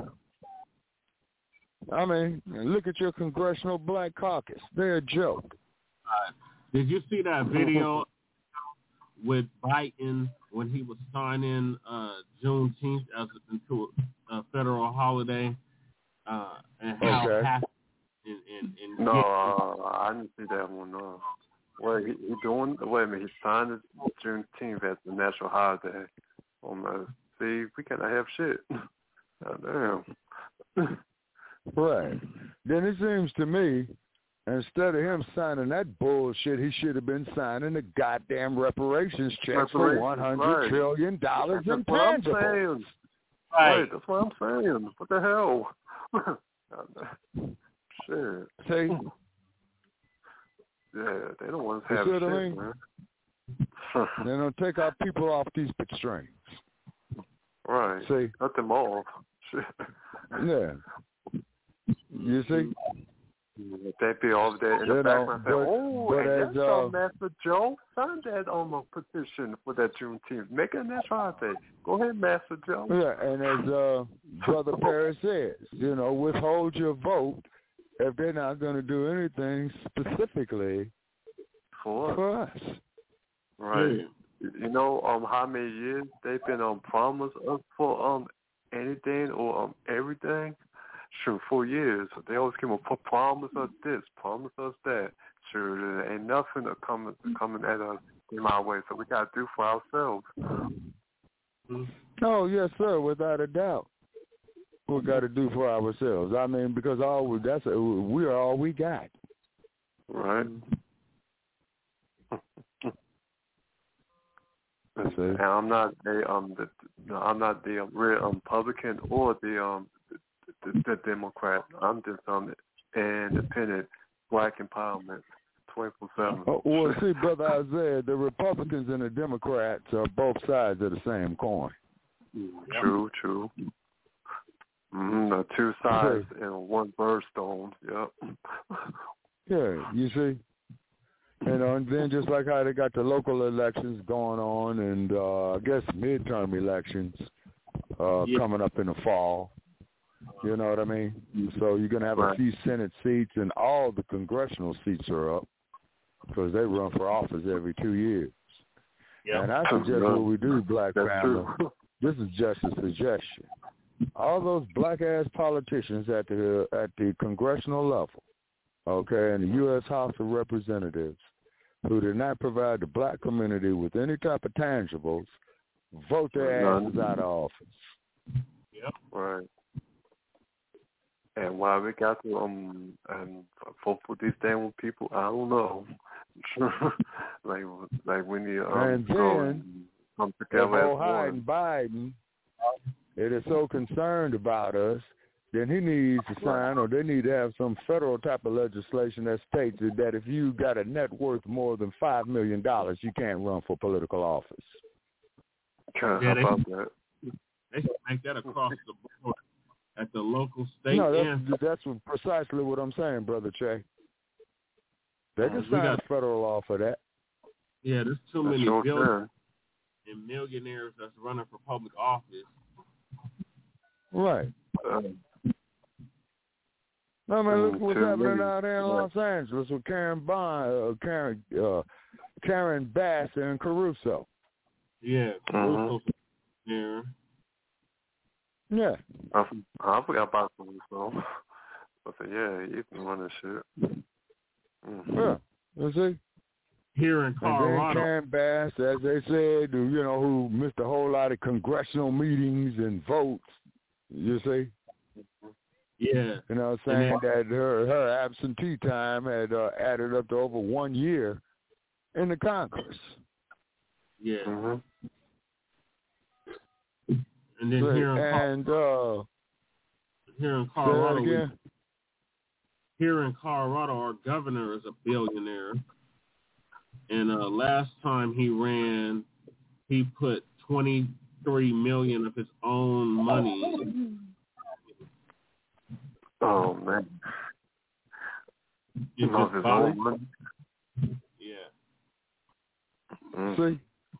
Speaker 2: I mean, look at your Congressional Black Caucus. They're a joke.
Speaker 3: Uh, did you see that video with Biden when he was signing uh, Juneteenth as a, into a, a federal holiday, uh, and how
Speaker 2: Okay.
Speaker 3: happy and, and, and
Speaker 4: No, uh, I didn't see that one. No. Wait, he, he doing? Wait a minute. He signed his Juneteenth as the national holiday. Oh my! See, we cannot have shit. God damn.
Speaker 2: Right. Then it seems to me, instead of him signing that bullshit, he should have been signing the goddamn reparations checks for one hundred
Speaker 4: right.
Speaker 2: trillion dollars in
Speaker 4: That's what I'm
Speaker 2: tangibles.
Speaker 4: saying.
Speaker 3: Right.
Speaker 4: Right, that's what I'm saying. What the hell? Shit.
Speaker 2: See?
Speaker 4: Yeah, they don't want to
Speaker 2: You
Speaker 4: have
Speaker 2: see
Speaker 4: shit,
Speaker 2: what I mean?
Speaker 4: man.
Speaker 2: They don't take our people off these big strings.
Speaker 4: Right.
Speaker 2: See?
Speaker 4: Cut them off. Shit.
Speaker 2: Yeah. You see?
Speaker 4: They be over there in the
Speaker 2: You
Speaker 4: background
Speaker 2: know,
Speaker 4: saying,
Speaker 2: but-
Speaker 4: oh,
Speaker 2: but
Speaker 4: and
Speaker 2: as,
Speaker 4: that's
Speaker 2: uh,
Speaker 4: uh, Master Joe. Sign that on the petition for that Juneteenth. Make it a national holiday. Go ahead, Master Joe.
Speaker 2: Yeah, and as uh, Brother Perry says, you know, withhold your vote if they're not going to do anything specifically
Speaker 4: For,
Speaker 2: for us.
Speaker 4: right.
Speaker 3: Yeah.
Speaker 4: You know um how many years they've been um promised us for um anything or um everything? Sure, four years. They always keep on promise us this, promise us that. Sure, there ain't nothing coming coming at us in my way, so we gotta do for ourselves.
Speaker 2: Oh, yes, sir, without a doubt. We got to do for ourselves. I mean, because all we, that's we are all we got.
Speaker 4: Right.
Speaker 2: That's
Speaker 4: And
Speaker 2: it.
Speaker 4: I'm not the um the, no, I'm not the um, real um, Republican or the um the, the, the Democrat. I'm just um independent black empowerment, twenty four seven.
Speaker 2: Oh, well, see, Brother Isaiah, the Republicans and the Democrats are both sides of the same coin.
Speaker 4: True, true. Mm-hmm, the two sides and one birdstone. Yep.
Speaker 2: Yeah, you see. You know, and then just like how they got the local elections going on, and uh, I guess midterm elections uh,
Speaker 3: Yeah.
Speaker 2: coming up in the fall. You know what I mean? So you're gonna have
Speaker 4: Right.
Speaker 2: a few Senate seats, and all the congressional seats are up because they run for office every two years.
Speaker 3: Yep.
Speaker 2: And I suggest what we do, Black
Speaker 4: That's
Speaker 2: family.
Speaker 4: true.
Speaker 2: This is just a suggestion. All those black ass politicians at the at the congressional level, okay, and the U S House of Representatives, who did not provide the black community with any type of tangibles, vote their asses out of office.
Speaker 3: Yep.
Speaker 4: Right. And why we got to um and vote for these damn people, I don't know. like like we need um
Speaker 2: And
Speaker 4: go
Speaker 2: then,
Speaker 4: and come
Speaker 2: If
Speaker 4: together as
Speaker 2: Ohio
Speaker 4: one.
Speaker 2: and Biden, it is so concerned about us, then he needs to sign, or they need to have some federal type of legislation that states that if you got a net worth more than five million dollars, you can't run for political office.
Speaker 4: How
Speaker 3: Yeah, they-
Speaker 4: about that?
Speaker 3: They should make that across the board at the local, state,
Speaker 2: No,
Speaker 3: and
Speaker 2: that's, that's what- precisely what I'm saying, Brother Che. They can
Speaker 3: Uh, we
Speaker 2: sign
Speaker 3: got-
Speaker 2: federal law for that.
Speaker 3: yeah, there's too
Speaker 4: That's
Speaker 3: many
Speaker 4: sure
Speaker 3: billionaires
Speaker 4: can.
Speaker 3: and millionaires that's running for public office.
Speaker 2: Right.
Speaker 4: Um,
Speaker 2: I mean, look
Speaker 4: Mm,
Speaker 2: what's
Speaker 4: too
Speaker 2: happening
Speaker 4: many.
Speaker 2: out there in
Speaker 4: Yeah.
Speaker 2: Los Angeles with Karen Bond, uh, Karen, uh, Karen Bass and Caruso.
Speaker 3: Yeah,
Speaker 4: Mhm.
Speaker 3: Caruso's a millionaire.
Speaker 2: Yeah.
Speaker 4: I, I forgot about some so. I said, yeah, you can run this shit. Mm-hmm.
Speaker 2: Yeah. You see?
Speaker 3: Here in
Speaker 2: And then
Speaker 3: Colorado.
Speaker 2: Karen Bass, as they said, who, you know, who missed a whole lot of congressional meetings and votes, you see?
Speaker 3: Yeah.
Speaker 2: You know what I'm saying? That her, her absentee time had uh, added up to over one year in the Congress.
Speaker 3: Yeah.
Speaker 4: Mm-hmm.
Speaker 3: And then
Speaker 2: Right.
Speaker 3: here in, Col-
Speaker 2: And, uh,
Speaker 3: here in
Speaker 2: say that
Speaker 3: Colorado, we,
Speaker 2: again?
Speaker 3: here in Colorado, our governor is a billionaire. And uh, last time he ran, he put twenty-three million of his own money.
Speaker 4: Oh, man.
Speaker 3: You
Speaker 4: Love
Speaker 3: just
Speaker 4: his
Speaker 3: buy-
Speaker 4: own money.
Speaker 3: Yeah.
Speaker 4: Mm.
Speaker 2: See?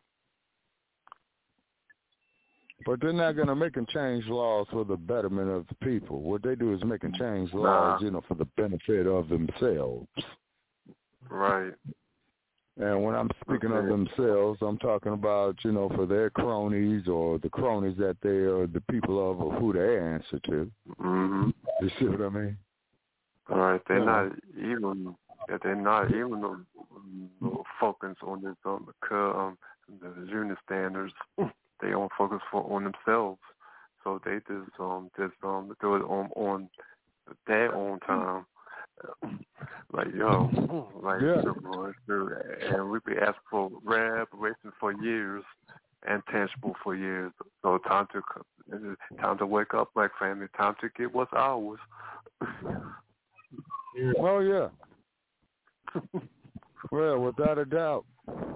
Speaker 2: But they're not going to make them change laws for the betterment of the people. What they do is make them change laws,
Speaker 4: Nah.
Speaker 2: you know, for the benefit of themselves.
Speaker 4: Right.
Speaker 2: And when I'm speaking of themselves, I'm talking about, you know, for their cronies or the cronies that they are the people of or who they answer to.
Speaker 4: Mm-hmm.
Speaker 2: You see what I mean?
Speaker 4: All right, they're
Speaker 2: yeah.
Speaker 4: not even they're not even um, um, focus on this um, um the unit standards. They don't focus for on themselves, so they just um just um do it on on their own time. Like yo, like
Speaker 2: yeah.
Speaker 4: and we be asking for reparation for years and tangible for years. So time to time to wake up, black family. Time to get what's ours.
Speaker 2: Oh yeah. Well, without a doubt.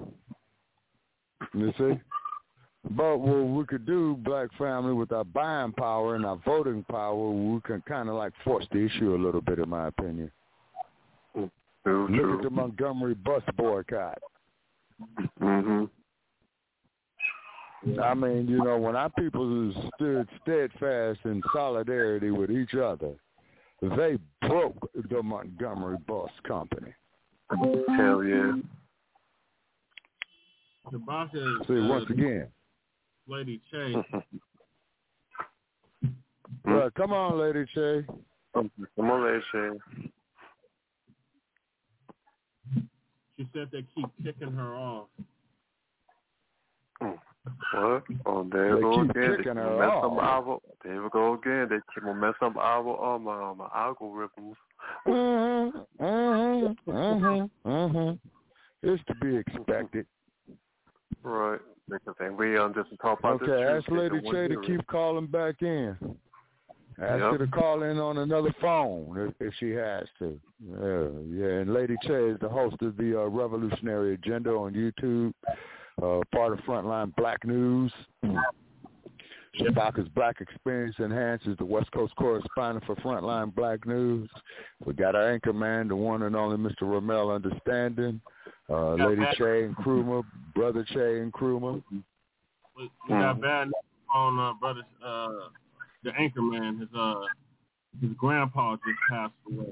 Speaker 2: You see? But what we could do, black family, with our buying power and our voting power, we can kind of like force the issue a little bit, in my opinion.
Speaker 4: True,
Speaker 2: Look
Speaker 4: true.
Speaker 2: at the Montgomery bus boycott.
Speaker 4: Mm-hmm.
Speaker 2: I mean, you know, when our people stood steadfast in solidarity with each other, they broke the Montgomery bus company.
Speaker 4: Hell yeah.
Speaker 3: Shabaka,
Speaker 2: See,
Speaker 3: uh,
Speaker 2: once again.
Speaker 3: Lady Che.
Speaker 2: Well, come on, Lady Che.
Speaker 4: Come on, Lady Che.
Speaker 3: She said they keep kicking her off.
Speaker 4: What? Oh, there
Speaker 2: they
Speaker 4: we go
Speaker 2: keep
Speaker 4: again. They
Speaker 2: kicking
Speaker 4: keep
Speaker 2: her
Speaker 4: mess
Speaker 2: off.
Speaker 4: up our, there we go again. They keep on messing up our, um, uh, my algorithms.
Speaker 2: Mm-hmm, mm-hmm, mm-hmm, mm-hmm. It's to be expected.
Speaker 4: Right. Because we um, just talk about
Speaker 2: okay,
Speaker 4: this.
Speaker 2: ask Lady Che to keep calling back in. Ask
Speaker 4: yep.
Speaker 2: her to call in on another phone if, if she has to. Yeah, yeah. And Lady Che is the host of the uh, Revolutionary Agenda on YouTube, uh, part of Frontline Black News. Shabaka's Black Experience Enhanced is the West Coast correspondent for Frontline Black News. We got our anchor man, the one and only Mister Ramel Understanding, uh, Lady Che and Krumah, Brother Che and Krumah.
Speaker 3: We, we got bad news on uh, brother, uh, the anchor man. His uh, his grandpa just passed away.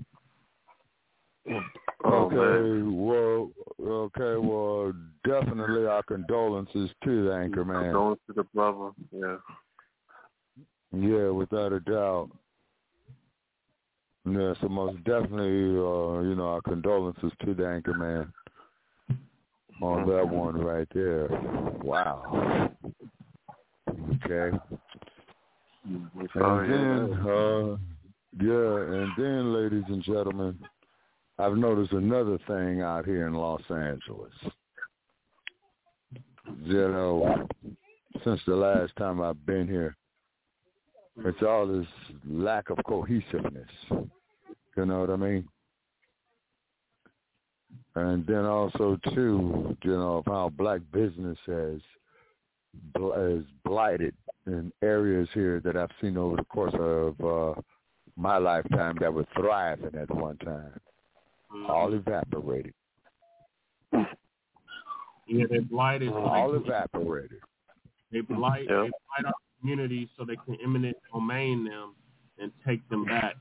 Speaker 4: Oh,
Speaker 2: okay,
Speaker 4: man.
Speaker 2: well, okay, well, definitely our condolences to the anchor man.
Speaker 4: Condolences to the brother, yeah.
Speaker 2: Yeah, without a doubt. Yeah, so most definitely, uh, you know, our condolences to the anchor man on that one right there. Wow. Okay. And then, uh, yeah, and then, ladies and gentlemen, I've noticed another thing out here in Los Angeles. You know, since the last time I've been here, it's all this lack of cohesiveness. You know what I mean? And then also, too, you know, of how black business has, has blighted in areas here that I've seen over the course of uh, my lifetime that were thriving at one time. All evaporated.
Speaker 3: Yeah, they blighted.
Speaker 2: All
Speaker 3: they,
Speaker 2: evaporated.
Speaker 3: They blight,
Speaker 4: yeah.
Speaker 3: they blight our communities so they can eminent domain them and take them back.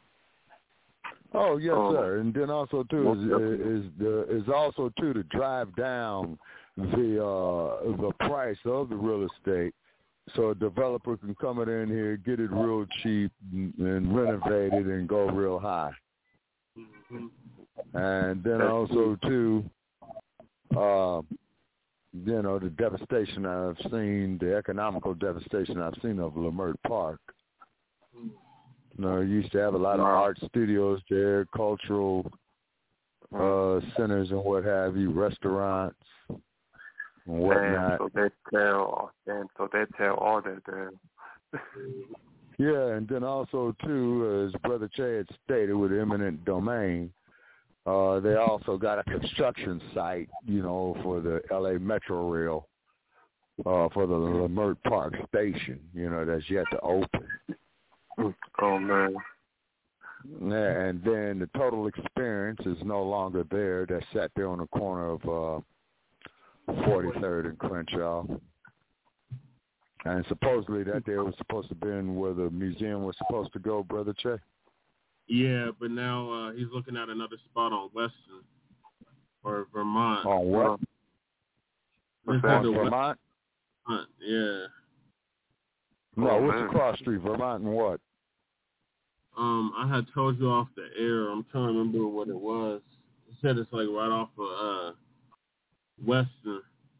Speaker 2: Oh yes,
Speaker 4: oh.
Speaker 2: sir. And then also too is is, the, is also too to drive down the uh, the price of the real estate, so a developer can come in here, get it real cheap, and, and renovate it and go real high.
Speaker 3: Mm-hmm.
Speaker 2: And then
Speaker 4: That's
Speaker 2: also too, uh, you know, the devastation I've seen, the economical devastation I've seen of Leimert Park. You know, you used to have a lot of art studios there, cultural uh, centers and what have you, restaurants and whatnot.
Speaker 4: And so they tell, and so they tell all that there.
Speaker 2: Yeah, and then also too, as Brother Che had stated, with eminent domain, uh, they also got a construction site, you know, for the L A Metro Rail, uh, for the Leimert Park station, you know, that's yet to open.
Speaker 4: Oh, man.
Speaker 2: Yeah, and then the Total Experience is no longer there. That sat there on the corner of uh, forty-third and Crenshaw. And supposedly that there was supposed to be in where the museum was supposed to go, Brother Che.
Speaker 3: Yeah, but now uh, he's looking at another spot on Western. or Vermont.
Speaker 2: On what?
Speaker 3: This
Speaker 2: On
Speaker 3: is
Speaker 2: Vermont?
Speaker 3: Vermont? Yeah.
Speaker 2: No,
Speaker 4: Oh,
Speaker 2: what's
Speaker 4: man.
Speaker 2: the cross street? Vermont and what?
Speaker 3: Um, I had told you off the air. I'm trying to remember what it was. It said it's like right off of uh, Western.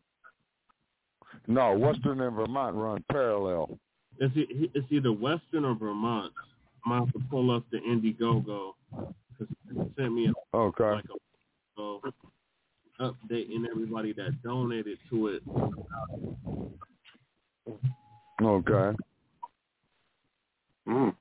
Speaker 2: No, Western and Vermont run parallel.
Speaker 3: It's, e- it's either Western or Vermont. I'm going to have to pull up the Indiegogo because it sent me a,
Speaker 2: Okay.
Speaker 3: like a so updating everybody that donated to it.
Speaker 2: Okay.
Speaker 4: Mm.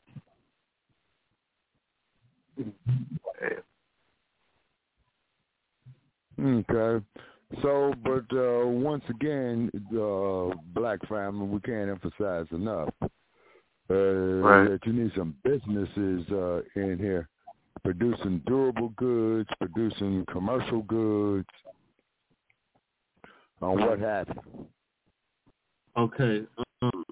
Speaker 2: Okay. So, but uh, once again, uh, black family, we can't emphasize enough uh,
Speaker 4: Right.
Speaker 2: that you need some businesses uh, in here producing durable goods, producing commercial goods, on what have you.
Speaker 3: Okay. Um,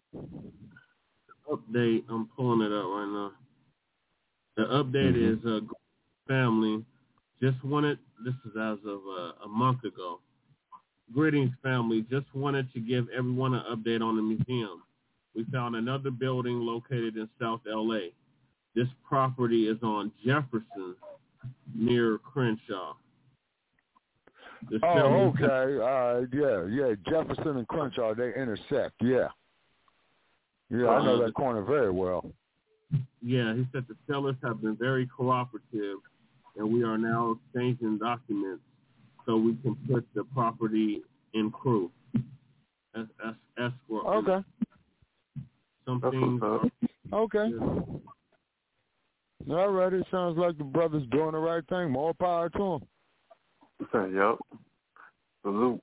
Speaker 3: update. I'm pulling it up right now. The update
Speaker 2: Mm-hmm.
Speaker 3: is uh, family just wanted. This is as of uh, a month ago. Greetings, family. Just wanted to give everyone an update on the museum. We found another building located in South L A. This property is on Jefferson, near Crenshaw. The
Speaker 2: Oh,
Speaker 3: sellers-
Speaker 2: okay. Uh, yeah, yeah. Jefferson and Crenshaw, they intersect. Yeah. Yeah, I know
Speaker 3: Uh,
Speaker 2: that corner very well.
Speaker 3: Yeah, he said the sellers have been very cooperative, and we are now exchanging documents so we can put the property in crew. As, as escrow.
Speaker 2: Okay.
Speaker 3: Some
Speaker 4: That's
Speaker 3: things
Speaker 4: what's
Speaker 3: are,
Speaker 2: Okay. All right. It sounds like the brother's doing the right thing. More power to him.
Speaker 4: Yep. Salute.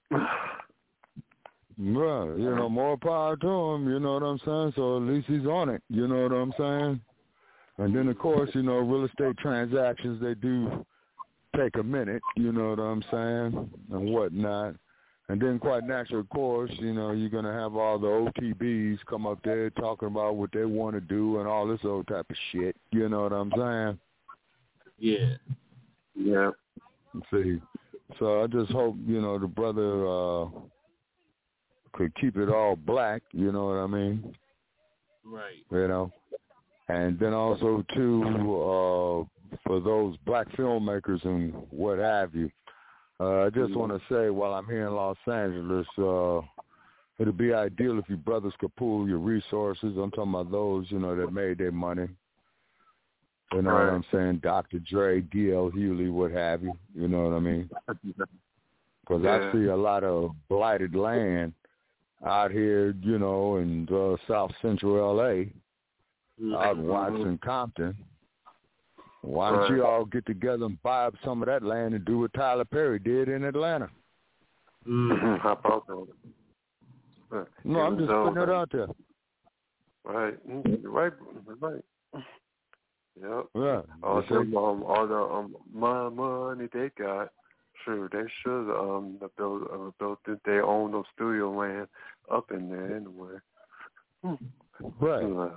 Speaker 2: Right. You know, more power to him. You know what I'm saying? So at least he's on it. You know what I'm saying? And then, of course, you know, real estate transactions, they do take a minute. You know what I'm saying? And whatnot. And then quite naturally, of course, you know, you're going to have all the O T Bs come up there talking about what they want to do and all this old type of shit. You know what I'm saying?
Speaker 3: yeah.
Speaker 4: Yeah.
Speaker 2: See, so I just hope, you know, the brother uh, could keep it all black, you know what I mean?
Speaker 3: Right.
Speaker 2: You know? And then also, too, uh, for those black filmmakers and what have you, uh, I just want to say while I'm here in Los Angeles, uh, it'd be ideal if you brothers could pool your resources. I'm talking about those, you know, that made their money. You know
Speaker 4: Right.
Speaker 2: what I'm saying? Doctor Dre, D L Hewley, what have you. You know what I mean? Because
Speaker 4: Yeah.
Speaker 2: I see a lot of blighted land out here, you know, in uh, South Central L A,
Speaker 3: Mm-hmm.
Speaker 2: out in Watson, Compton. Why don't
Speaker 4: Right.
Speaker 2: you all get together and buy up some of that land and do what Tyler Perry did in Atlanta?
Speaker 3: Mm.
Speaker 4: How about that? Uh,
Speaker 2: No, I'm
Speaker 4: even
Speaker 2: just
Speaker 4: though,
Speaker 2: putting it out there.
Speaker 4: Right. Mm, You're right. You're right. Yep.
Speaker 2: Yeah.
Speaker 4: All
Speaker 2: you see?
Speaker 4: them, um, all the um, my money they got. Sure, they should um build uh, build their own no studio land up in there anyway. Hmm.
Speaker 2: Right.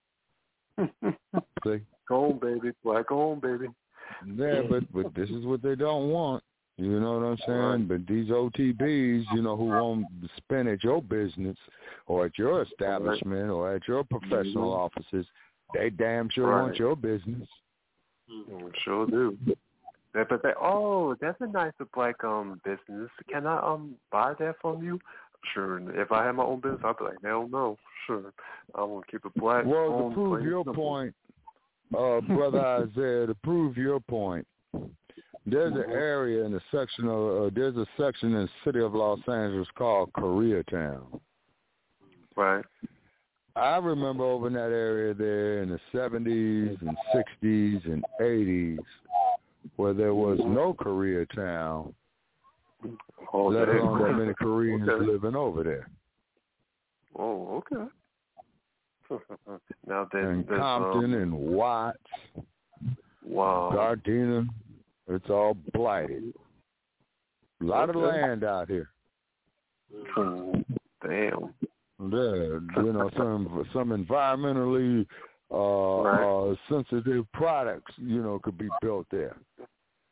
Speaker 2: See?
Speaker 4: Go on, baby. Black on, baby.
Speaker 2: Yeah, but but this is what they don't want. You know what I'm saying?
Speaker 4: Right.
Speaker 2: But these O T Bs, you know, who won't spend at your business or at your establishment or at your professional
Speaker 4: Mm-hmm.
Speaker 2: offices, they damn sure
Speaker 4: Right.
Speaker 2: want your business.
Speaker 4: Mm, sure do. Yeah, but they, oh, that's a nice black um business. Can I um buy that from you? Sure. If I had my own business, I'd be like, hell no. Sure. I want to keep it black.
Speaker 2: Well,
Speaker 4: home,
Speaker 2: to prove
Speaker 4: plain
Speaker 2: your
Speaker 4: simple.
Speaker 2: point, uh, Brother Isaiah, to prove your point, there's an area in the section of, uh, there's a section in the city of Los Angeles called Koreatown.
Speaker 4: Right.
Speaker 2: I remember over in that area there in the seventies and sixties and eighties where there was no Koreatown,
Speaker 4: Oh,
Speaker 2: let
Speaker 4: damn.
Speaker 2: alone that many Koreans
Speaker 4: Okay.
Speaker 2: living over there.
Speaker 4: Oh, okay. Now then,
Speaker 2: And
Speaker 4: there's,
Speaker 2: Compton
Speaker 4: um,
Speaker 2: and Watts,
Speaker 4: wow.
Speaker 2: Gardena, it's all blighted. A lot of
Speaker 4: Okay.
Speaker 2: land out here.
Speaker 4: Hmm, damn.
Speaker 2: Yeah, you know, some some environmentally uh,
Speaker 4: Right.
Speaker 2: uh, sensitive products, you know, could be built there.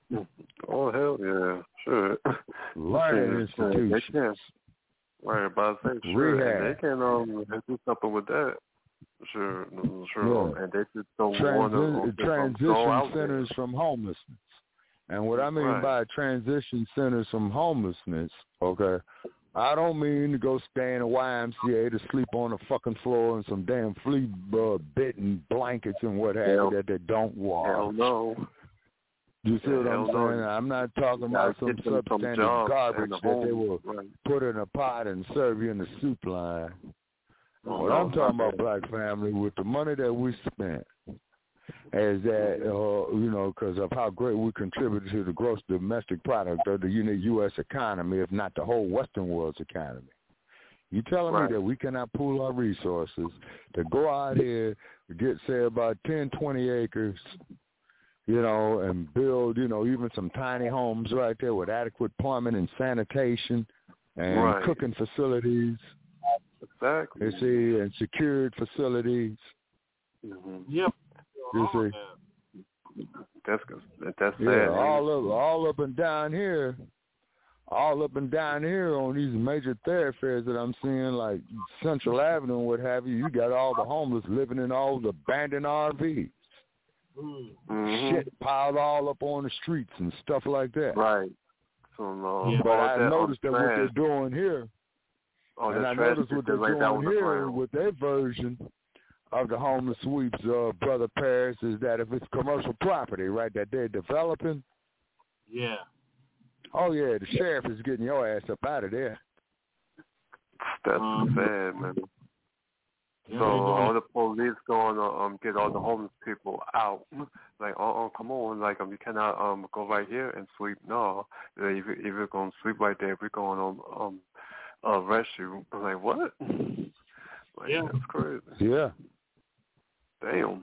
Speaker 4: Oh, hell yeah, sure.
Speaker 2: Learning institutions.
Speaker 4: They can. Right, about to say, sure.
Speaker 2: Rehab.
Speaker 4: And they can um, do something with that. Sure, sure.
Speaker 2: Yeah.
Speaker 4: And they just don't
Speaker 2: Transi-
Speaker 4: want to
Speaker 2: transition
Speaker 4: go out
Speaker 2: centers
Speaker 4: there.
Speaker 2: from homelessness. And what I mean
Speaker 4: Right.
Speaker 2: by transition centers from homelessness, okay, I don't mean to go stay in a Y M C A to sleep on the fucking floor in some damn flea uh, bitten blankets and what have you that they don't wash.
Speaker 4: Hell no.
Speaker 2: You see
Speaker 4: Yeah,
Speaker 2: what I'm
Speaker 4: hell
Speaker 2: saying?
Speaker 4: no.
Speaker 2: I'm not talking
Speaker 4: You
Speaker 2: about
Speaker 4: gotta
Speaker 2: some
Speaker 4: get them some
Speaker 2: substandard
Speaker 4: jobs
Speaker 2: garbage
Speaker 4: and the
Speaker 2: that they
Speaker 4: home.
Speaker 2: will
Speaker 4: Right.
Speaker 2: put in a pot and serve you in the soup line.
Speaker 4: Oh,
Speaker 2: What
Speaker 4: no,
Speaker 2: I'm talking
Speaker 4: not
Speaker 2: about, black family, with the money that we spent, is that, uh, you know, because of how great we contributed to the gross domestic product of the U S economy, if not the whole Western world's economy. You telling
Speaker 4: Right.
Speaker 2: me that we cannot pool our resources to go out here, get, say, about ten, twenty acres, you know, and build, you know, even some tiny homes right there with adequate plumbing and sanitation and
Speaker 4: Right.
Speaker 2: cooking facilities,
Speaker 4: Exactly.
Speaker 2: you see, and secured facilities.
Speaker 4: Mm-hmm.
Speaker 3: Yep.
Speaker 2: You
Speaker 3: All of
Speaker 2: see.
Speaker 3: that.
Speaker 4: That's good. That's sad.
Speaker 2: Yeah,
Speaker 4: ain't
Speaker 2: all
Speaker 4: it?
Speaker 2: up, all up and down here, all up and down here on these major thoroughfares that I'm seeing, like Central Avenue and what have you. You got all the homeless living in all the abandoned R Vs,
Speaker 4: Mm-hmm.
Speaker 2: shit piled all up on the streets and stuff like that.
Speaker 4: Right. So no.
Speaker 3: Yeah.
Speaker 2: But
Speaker 4: all
Speaker 2: I
Speaker 4: that
Speaker 2: noticed that what
Speaker 4: trash,
Speaker 2: they're doing here,
Speaker 4: all
Speaker 2: and
Speaker 4: that
Speaker 2: I
Speaker 4: trash
Speaker 2: noticed what
Speaker 4: they
Speaker 2: they're
Speaker 4: lay down on
Speaker 2: doing
Speaker 4: the
Speaker 2: here
Speaker 4: ground.
Speaker 2: with their version of the homeless sweeps, uh, Brother Paris, is that if it's commercial property, right, that they're developing,
Speaker 3: Yeah.
Speaker 2: oh yeah, the sheriff is getting your ass up out of there.
Speaker 4: That's
Speaker 3: Um,
Speaker 4: sad, man.
Speaker 3: Yeah,
Speaker 4: So
Speaker 3: they're doing
Speaker 4: all
Speaker 3: it.
Speaker 4: the police going to um get all the homeless people out. Like, oh, oh, come on, like um, you cannot um go right here and sweep. No, if you- if you're gonna sweep right there, we're going to um arrest you. I'm like, what? Like,
Speaker 3: Yeah.
Speaker 4: that's crazy.
Speaker 2: Yeah.
Speaker 4: Damn.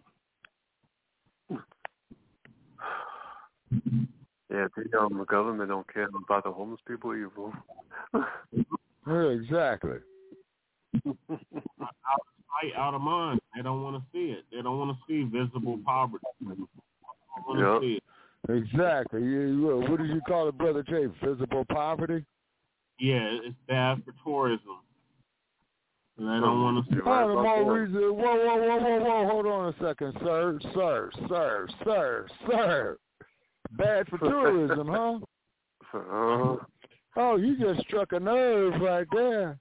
Speaker 4: Yeah, the um the government don't care about the homeless people either.
Speaker 2: Yeah, exactly.
Speaker 3: Out of sight, out of mind. They don't want to see it. They don't want to see visible poverty. They don't want to
Speaker 4: Yep.
Speaker 3: see it.
Speaker 2: Exactly. You, uh, what did you call it, Brother Jay? Visible poverty?
Speaker 3: Yeah, it's bad for tourism. And they don't want to see
Speaker 4: You're
Speaker 2: Oh,
Speaker 4: right
Speaker 2: the
Speaker 4: about
Speaker 2: more
Speaker 4: that.
Speaker 2: reason. Whoa, whoa, whoa, whoa, whoa. Hold on a second, sir. Sir, sir, sir, sir. Bad for tourism, huh?
Speaker 4: Uh,
Speaker 2: Oh, you just struck a nerve right there.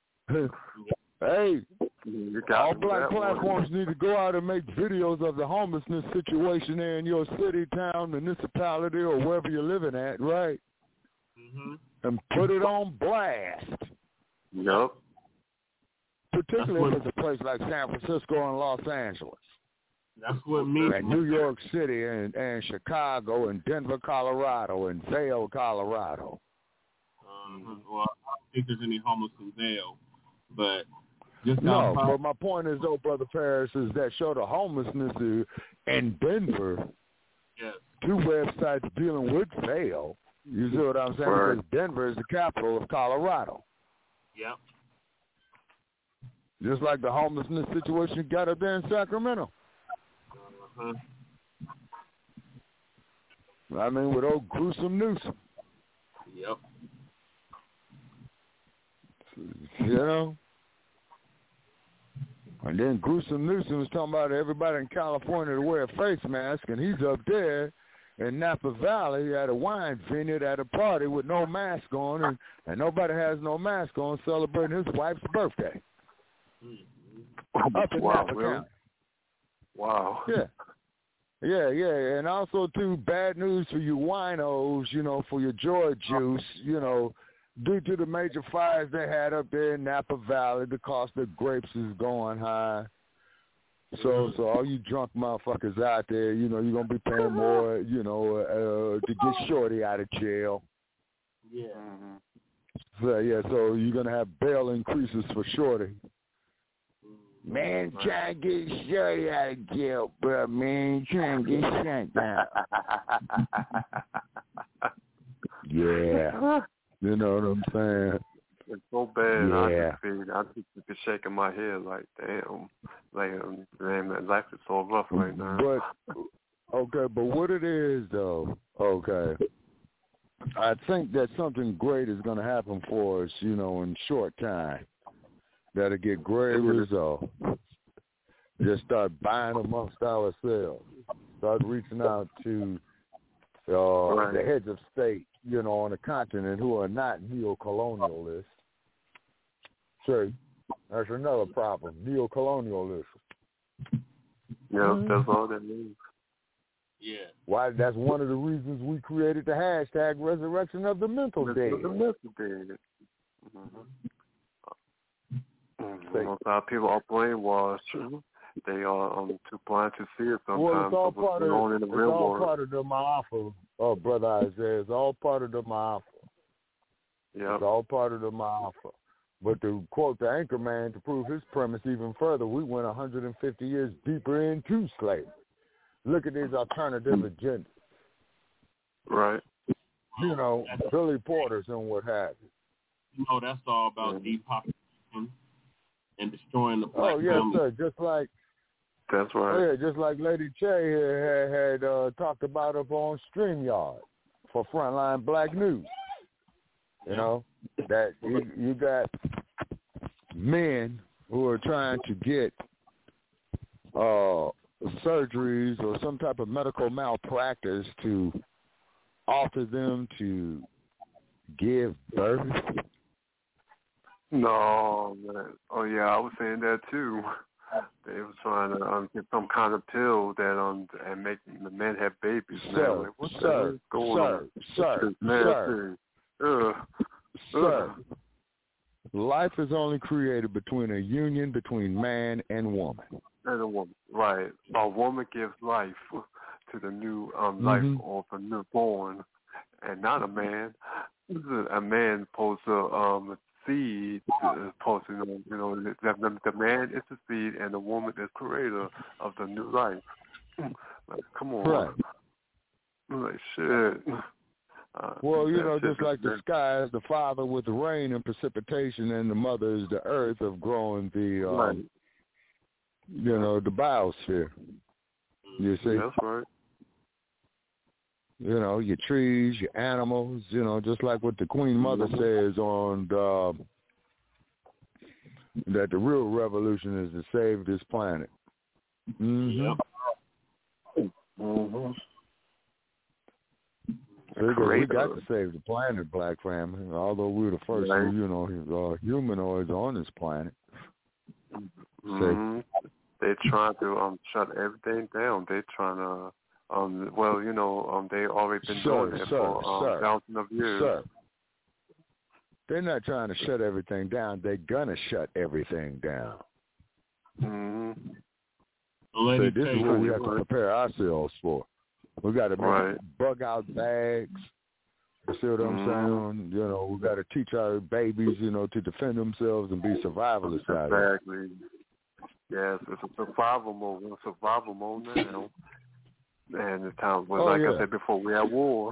Speaker 2: Hey,
Speaker 4: you got
Speaker 2: all
Speaker 4: me
Speaker 2: black
Speaker 4: that one.
Speaker 2: platforms need to go out and make videos of the homelessness situation there in your city, town, municipality, or wherever you're living at, right?
Speaker 3: Mm-hmm.
Speaker 2: And put it on blast.
Speaker 4: Yep.
Speaker 2: Particularly
Speaker 3: That's
Speaker 2: if it's a place like San Francisco and Los Angeles.
Speaker 3: That's what me.
Speaker 2: And New York City and, and Chicago and Denver, Colorado and Vail, Colorado.
Speaker 3: Uh, well, I don't think there's any homeless in Vail, but just
Speaker 2: No,
Speaker 3: outside.
Speaker 2: but my point is, though, Brother Paris, is that show the homelessness in Denver,
Speaker 3: Yes.
Speaker 2: two websites dealing with Vail. You see what I'm saying?
Speaker 4: Right.
Speaker 2: Because Denver is the capital of Colorado.
Speaker 3: Yep.
Speaker 2: Just like the homelessness situation you got up there in Sacramento.
Speaker 3: Uh-huh.
Speaker 2: I mean, with old gruesome Newsom.
Speaker 3: Yep.
Speaker 2: You know? And then gruesome Newsom was talking about everybody in California to wear a face mask, and he's up there in Napa Valley at a wine vineyard at a party with no mask on, and, and nobody has no mask on celebrating his wife's birthday. Up in
Speaker 4: Wow,
Speaker 2: Napa
Speaker 4: really?
Speaker 2: County.
Speaker 4: Wow.
Speaker 2: Yeah. Yeah, yeah, and also, too, bad news for you winos, you know, for your joy juice, you know, due to the major fires they had up there in Napa Valley, the cost of grapes is going high. So, so all you drunk motherfuckers out there, you know, you're going to be paying more, you know, uh, to get Shorty out of jail.
Speaker 3: Yeah.
Speaker 4: Mm-hmm.
Speaker 2: So, yeah, so you're going to have bail increases for Shorty. Man, try to get Shorty out of jail, bro, man. Trying to get shut down. Yeah. You know what I'm saying?
Speaker 4: It's so bad.
Speaker 2: Yeah.
Speaker 4: I just be, I just be shaking my head like, damn, like, um, man, man, life is so rough right now.
Speaker 2: But okay, but what it is though, Okay. I think that something great is going to happen for us, you know, in short time. That'll get great results. Just start buying amongst ourselves. Start reaching out to uh, right. the heads of state, you know, on the continent who are not neo-colonialists. Sure, that's another problem, neo-colonialism.
Speaker 4: Yeah, mm-hmm. That's all that means.
Speaker 3: Yeah.
Speaker 2: Why? That's one of the reasons we created the hashtag resurrection of the mental dead.
Speaker 4: The mental dead. Mm-hmm. Mm-hmm. Most of our people are brainwashed. They are um, too blind to see it sometimes.
Speaker 2: Well, it's all part of,
Speaker 4: in the
Speaker 2: it's
Speaker 4: real
Speaker 2: all
Speaker 4: world.
Speaker 2: part of the ma'afa. Oh, Brother Isaiah, it's all part of the ma'afa.
Speaker 4: Yeah.
Speaker 2: It's all part of the ma'afa. But to quote the anchor man, to prove his premise even further, we went one hundred fifty years deeper into slavery. Look at these alternative agendas.
Speaker 4: Right.
Speaker 2: You know, Billy Porters and what have you.
Speaker 3: You know, that's all about mm-hmm. depopulation and destroying the black
Speaker 2: Oh, yes,
Speaker 3: family.
Speaker 2: sir. Just like,
Speaker 4: that's right.
Speaker 2: Oh, yeah, just like Lady Che here had, had uh, talked about up on StreamYard for Frontline Black News. You know, that you, you got men who are trying to get uh, surgeries or some type of medical malpractice to alter them to give birth.
Speaker 4: No, man. Oh, yeah, I was saying that, too. They were trying to um, get some kind of pill that um and make the men have babies.
Speaker 2: Sir,
Speaker 4: like, what
Speaker 2: sir,
Speaker 4: the going
Speaker 2: sir,
Speaker 4: on?
Speaker 2: sir,
Speaker 4: sir,
Speaker 2: sir, sir.
Speaker 4: Ugh.
Speaker 2: Life is only created between a union between man and woman.
Speaker 4: And a woman, right? A woman gives life to the new um
Speaker 2: mm-hmm.
Speaker 4: life of a newborn, and not a man. A man supposed to um. seed is supposed to, you know, you know the, the, the man is the seed and the woman is creator of the new life. Like, come on.
Speaker 2: Right.
Speaker 4: Like, shit. Uh,
Speaker 2: well, you know, just like the sky is the father with the rain and precipitation, and the mother is the earth of growing the, um,
Speaker 4: right.
Speaker 2: you know, the biosphere. You see?
Speaker 4: That's right.
Speaker 2: You know, your trees, your animals, you know, just like what the Queen Mother says on the, that the real revolution is to save this planet. Mm-hmm.
Speaker 4: Yep. Mm-hmm.
Speaker 2: Because we got to save the planet, Black family, although we were the first, right. you know, uh, humanoids on this planet.
Speaker 4: Mm-hmm. They're trying to um, shut everything down. They're trying to... Um, well, you know, um, they already been
Speaker 2: sir,
Speaker 4: doing it
Speaker 2: sir,
Speaker 4: for um,
Speaker 2: sir,
Speaker 4: thousands of years.
Speaker 2: Sir. They're not trying to shut everything down. They're going to shut everything down.
Speaker 4: Mm-hmm.
Speaker 2: So this is what we have to prepare ourselves for. We got to make
Speaker 4: right.
Speaker 2: bug-out bags. You see what I'm mm-hmm. saying? You know, we got to teach our babies, you know, to defend themselves and be survivalists out there.
Speaker 4: Exactly. Yes, it's a survival mode. We're in survival mode now. And the time, well,
Speaker 2: oh,
Speaker 4: like
Speaker 2: yeah.
Speaker 4: I said before, we had war.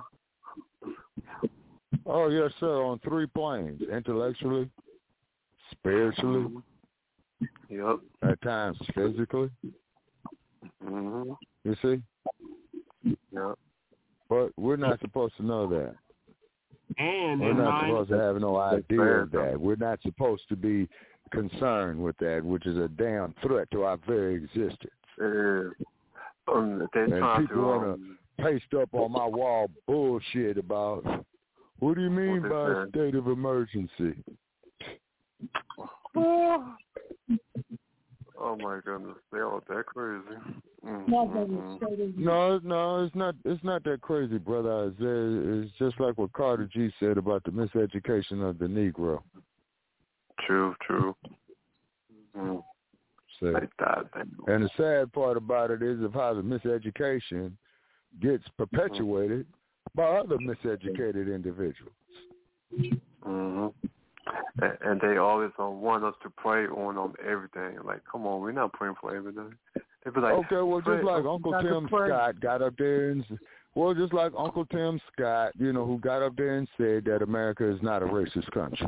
Speaker 2: Oh, yes, sir, on three planes, intellectually, spiritually,
Speaker 4: yep.
Speaker 2: at times physically.
Speaker 4: Mm-hmm.
Speaker 2: You see?
Speaker 4: Yep.
Speaker 2: But we're not supposed to know that.
Speaker 3: And
Speaker 2: we're not supposed to have no idea of that. We're not supposed to be concerned with that, which is a damn threat to our very existence.
Speaker 4: It is. Um, they
Speaker 2: and people want to
Speaker 4: um,
Speaker 2: paste up on my wall bullshit about, what do you mean by a state of emergency?
Speaker 4: Oh, oh my goodness, they all that crazy. Mm-hmm.
Speaker 2: No, no, it's not. It's not that crazy, brother Isaiah. It's just like what Carter G said about the miseducation of the Negro.
Speaker 4: True, true. Mm. Like that.
Speaker 2: And the sad part about it is of how the miseducation gets perpetuated by other miseducated individuals.
Speaker 4: Mm-hmm. And, and they always uh, want us to pray on on everything. Like, come on, we're not praying for everything. They be like,
Speaker 2: okay, well, just like Uncle Tim Scott got up there and, well, just like Uncle Tim Scott, you know, who got up there and said that America is not a racist country.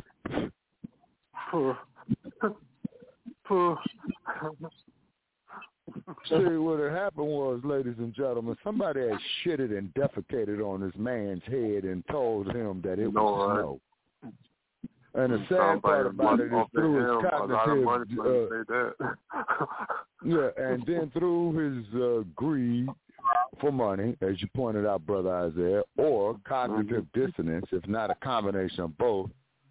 Speaker 2: See, what had happened was, ladies and gentlemen, somebody had shitted and defecated on this man's head and told him that it
Speaker 4: no,
Speaker 2: was
Speaker 4: right.
Speaker 2: snow. And the sad part about it is through his cognitive, uh, yeah, and then through his uh, greed for money, as you pointed out, Brother Isaiah, or cognitive mm-hmm. dissonance, if not a combination of both,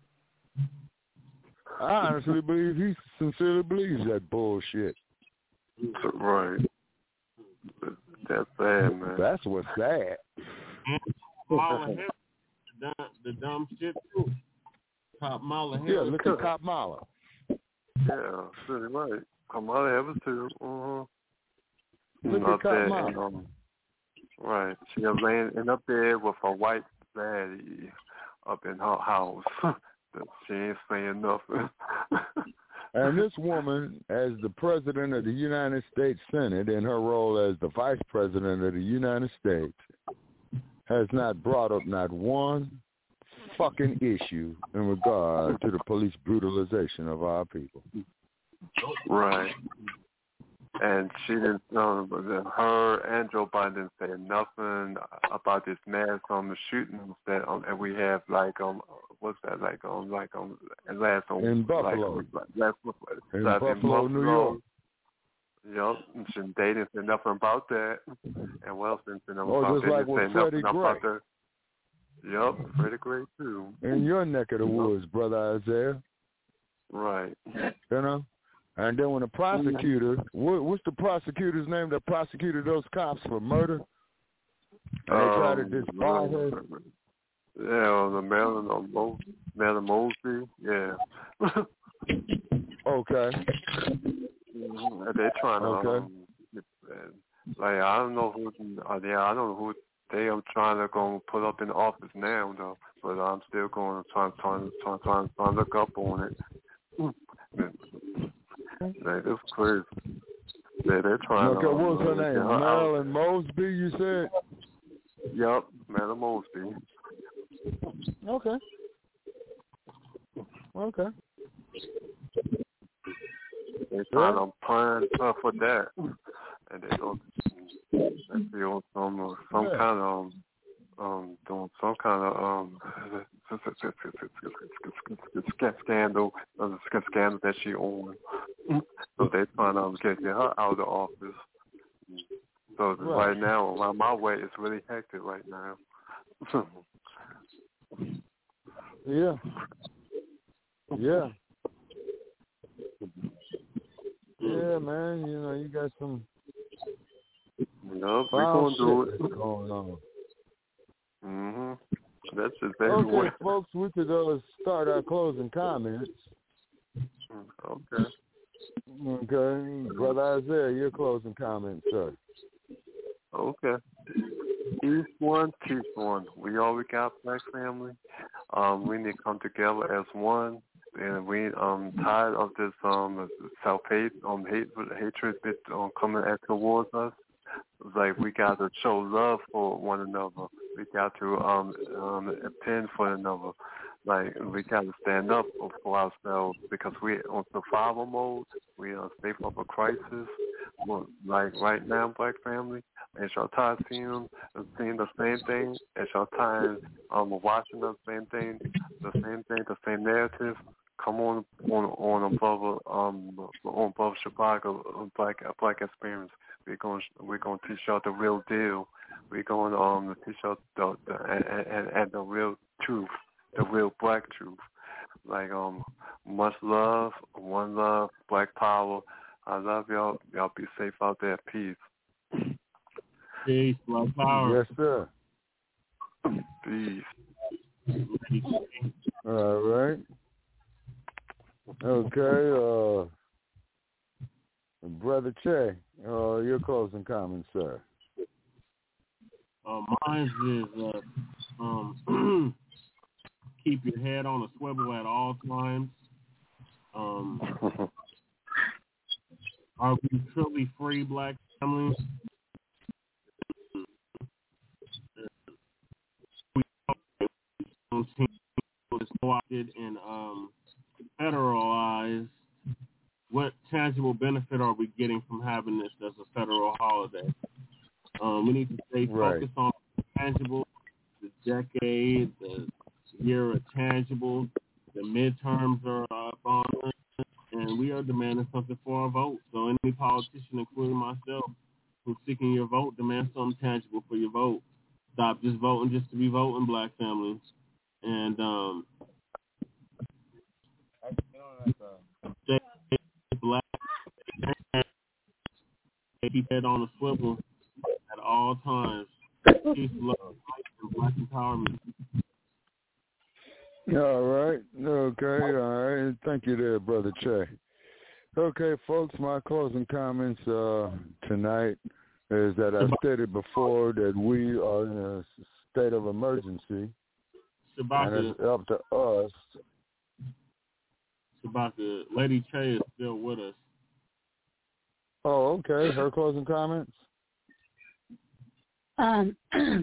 Speaker 2: I honestly believe he sincerely believes that bullshit.
Speaker 4: Right. That's sad, man.
Speaker 2: That's what's sad.
Speaker 3: Mala the, the dumb shit too. Cop Mala
Speaker 2: Yeah, look at Cop Mala.
Speaker 4: Yeah, really right. Kamala Harris too. Uh-huh.
Speaker 2: Look
Speaker 4: and
Speaker 2: at Cop Mala.
Speaker 4: Um, right. She was laying in up there with a white baddie up in her house. She ain't saying nothing.
Speaker 2: And this woman, as the president of the United States Senate, in her role as the vice president of the United States, has not brought up not one fucking issue in regard to the police brutalization of our people.
Speaker 4: Right. And she didn't know, but her and Joe Biden didn't say nothing about this mass on the shootings that, um, and we have like um, what's that like um, like um, last um,
Speaker 2: in Buffalo,
Speaker 4: like, last
Speaker 2: in,
Speaker 4: last
Speaker 2: Buffalo,
Speaker 4: in Buffalo,
Speaker 2: New York.
Speaker 4: Yep, and they didn't say nothing about that, and Wells didn't say nothing
Speaker 2: oh,
Speaker 4: about
Speaker 2: just
Speaker 4: that.
Speaker 2: like with Freddie Gray.
Speaker 4: About that. Yep, Freddie Gray too.
Speaker 2: In your neck of the woods, Brother Isaiah.
Speaker 4: Right.
Speaker 2: You know. And then when the prosecutor, what, what's the prosecutor's name that prosecuted those cops for murder? And they um, tried to disbar her.
Speaker 4: Yeah, the Marilyn, um, Mo, Marilyn Mosby. Yeah.
Speaker 2: Okay.
Speaker 4: Mm-hmm. They're trying to,
Speaker 2: okay.
Speaker 4: um, like, I don't know who, uh, yeah, I don't know who they are trying to go put up in office now, though. But I'm still going to try, try, try, try, try to look up on it. Man, it's crazy. Yeah, they're trying
Speaker 2: okay,
Speaker 4: to...
Speaker 2: Okay, what was her
Speaker 4: uh,
Speaker 2: name?
Speaker 4: her
Speaker 2: Marilyn Mosby, you said?
Speaker 4: Yep, Marilyn Mosby.
Speaker 2: Okay. Okay.
Speaker 4: They're trying to plan uh, for that. And they don't... They feel some, some yeah. kind of... Um, um, doing some kind of um scandal, uh, scandal that she owned. So they trying to um, get her out of the office. So right, right now, around my way, it's really hectic right now.
Speaker 2: yeah. Yeah. Yeah, man. You know, you got some.
Speaker 4: No, we're gonna do it.
Speaker 2: Going on.
Speaker 4: Mm-hmm. That's exactly
Speaker 2: okay,
Speaker 4: what...
Speaker 2: folks, we could uh, start our closing comments.
Speaker 4: Okay.
Speaker 2: Okay. Brother Isaiah, your closing comments, sir.
Speaker 4: Okay. Each one, teach one. We all we got, Black family. Um, we need to come together as one. And we um tired of this um self hate um hate hatred that um coming at towards us. Like we got to show love for one another. We got to um um attend for another. Like we got to stand up for ourselves because we on survival mode. We are safe of a crisis. Well, like right now, Black family, and y'all tired seeing seeing the same thing. And y'all tired um watching the same thing, the same thing, the same narrative. Come on, on, on above, um, on above Chicago, Black, Black experience. We're going, we're going to teach y'all the real deal. We're going um to teach y'all the, the and, and, and the real truth, the real Black truth. Like um, much love, one love, Black power. I love y'all. Y'all be safe out there. Peace.
Speaker 3: Peace, Black power.
Speaker 2: Yes, sir.
Speaker 4: Peace.
Speaker 2: All right. Okay, uh, Brother Che, uh, your closing comments, sir.
Speaker 3: Uh, mine is uh, um, keep your head on a swivel at all times. Um, are we truly free, Black families? We co-opted and um, federalized what tangible benefit are we getting from having this as a federal holiday? Um, we need to stay focused right. on tangible, the decade, the year of tangible, the midterms are up on us, and we are demanding something for our vote. So any politician, including myself, who's seeking your vote, demand something tangible for your vote. Stop just voting just to be voting, black families. And um, stay black, keep that on the swivel at all times. Peace, love, and black empowerment.
Speaker 2: All right. Okay. All right. Thank you there, Brother Che. Okay, folks, my closing comments uh, tonight is that I stated before that we are in a state of emergency.
Speaker 3: Shabaka,
Speaker 2: and it's up to us.
Speaker 3: Shabaka, Lady Che is still with us.
Speaker 2: Oh, okay. Her closing comments?
Speaker 5: Um,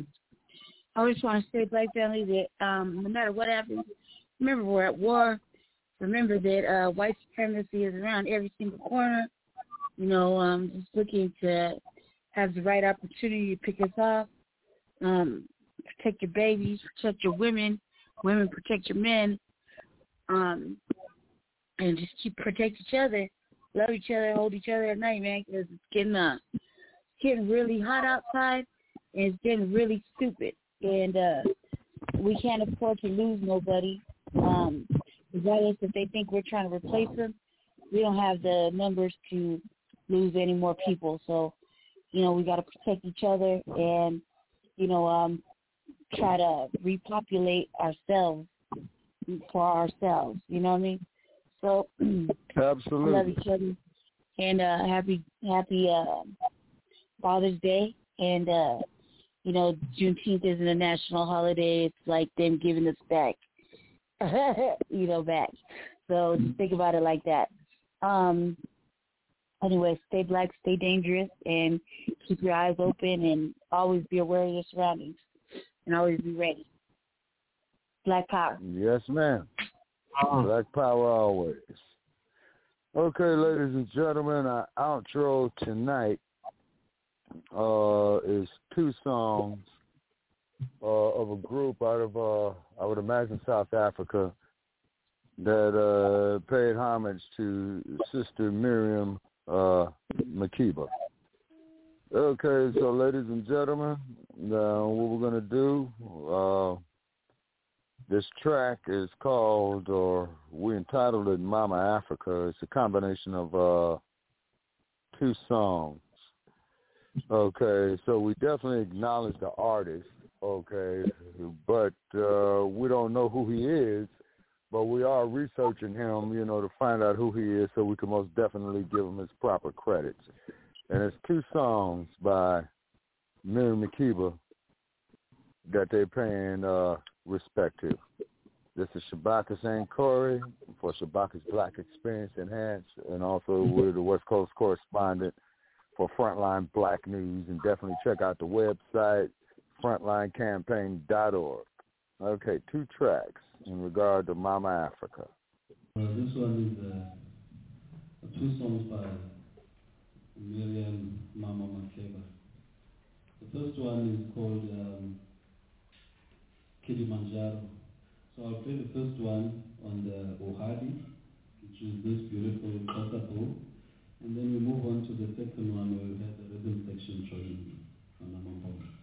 Speaker 5: I just want to say, black family, that um, no matter what happens, remember we're at war. Remember that uh, white supremacy is around every single corner. You know, um, just looking to have the right opportunity to pick us off. Um, protect your babies, protect your women, women protect your men, um, and just keep protect each other, love each other, hold each other at night, man, because it's getting uh, it's getting really hot outside, and it's getting really stupid, and uh, we can't afford to lose nobody. Um, regardless if they think we're trying to replace them, we don't have the numbers to lose any more people. So, you know, we got to protect each other and, you know, um, try to repopulate ourselves for ourselves. You know what I mean? So,
Speaker 2: absolutely,
Speaker 5: I love each other. And uh, happy, happy uh, Father's Day. And, uh, you know, Juneteenth isn't a national holiday. It's like them giving us back. you know, back. So just think about it like that. Um, anyway, stay black, stay dangerous, and keep your eyes open, and always be aware of your surroundings, and always be ready. Black power.
Speaker 2: Yes, ma'am. Black power always. Okay, ladies and gentlemen, our outro tonight uh, is two songs Uh, of a group out of, uh, I would imagine, South Africa that uh, paid homage to Sister Miriam uh, Makeba. Okay, so ladies and gentlemen, uh, what we're going to do, uh, this track is called, or we entitled it Mama Africa. It's a combination of uh, two songs. Okay, so we definitely acknowledge the artist. Okay, but uh, we don't know who he is, but we are researching him, you know, to find out who he is so we can most definitely give him his proper credits. And it's two songs by Miriam Makeba that they're paying uh, respect to. This is Shabaka Saint Corey for Shabaka's Black Experience Enhanced, and also we're the West Coast correspondent for Frontline Black News, and definitely check out the website, frontline campaign dot org. Okay, two tracks in regard to Mama Africa.
Speaker 6: Well, this one is uh, two songs by Miriam Mama Makeba. The first one is called um, Kilimanjaro. So I'll play the first one on the Ohadi, which is this beautiful Kosovo, and then we move on to the second one where we have the rhythm section showing on Namambolo.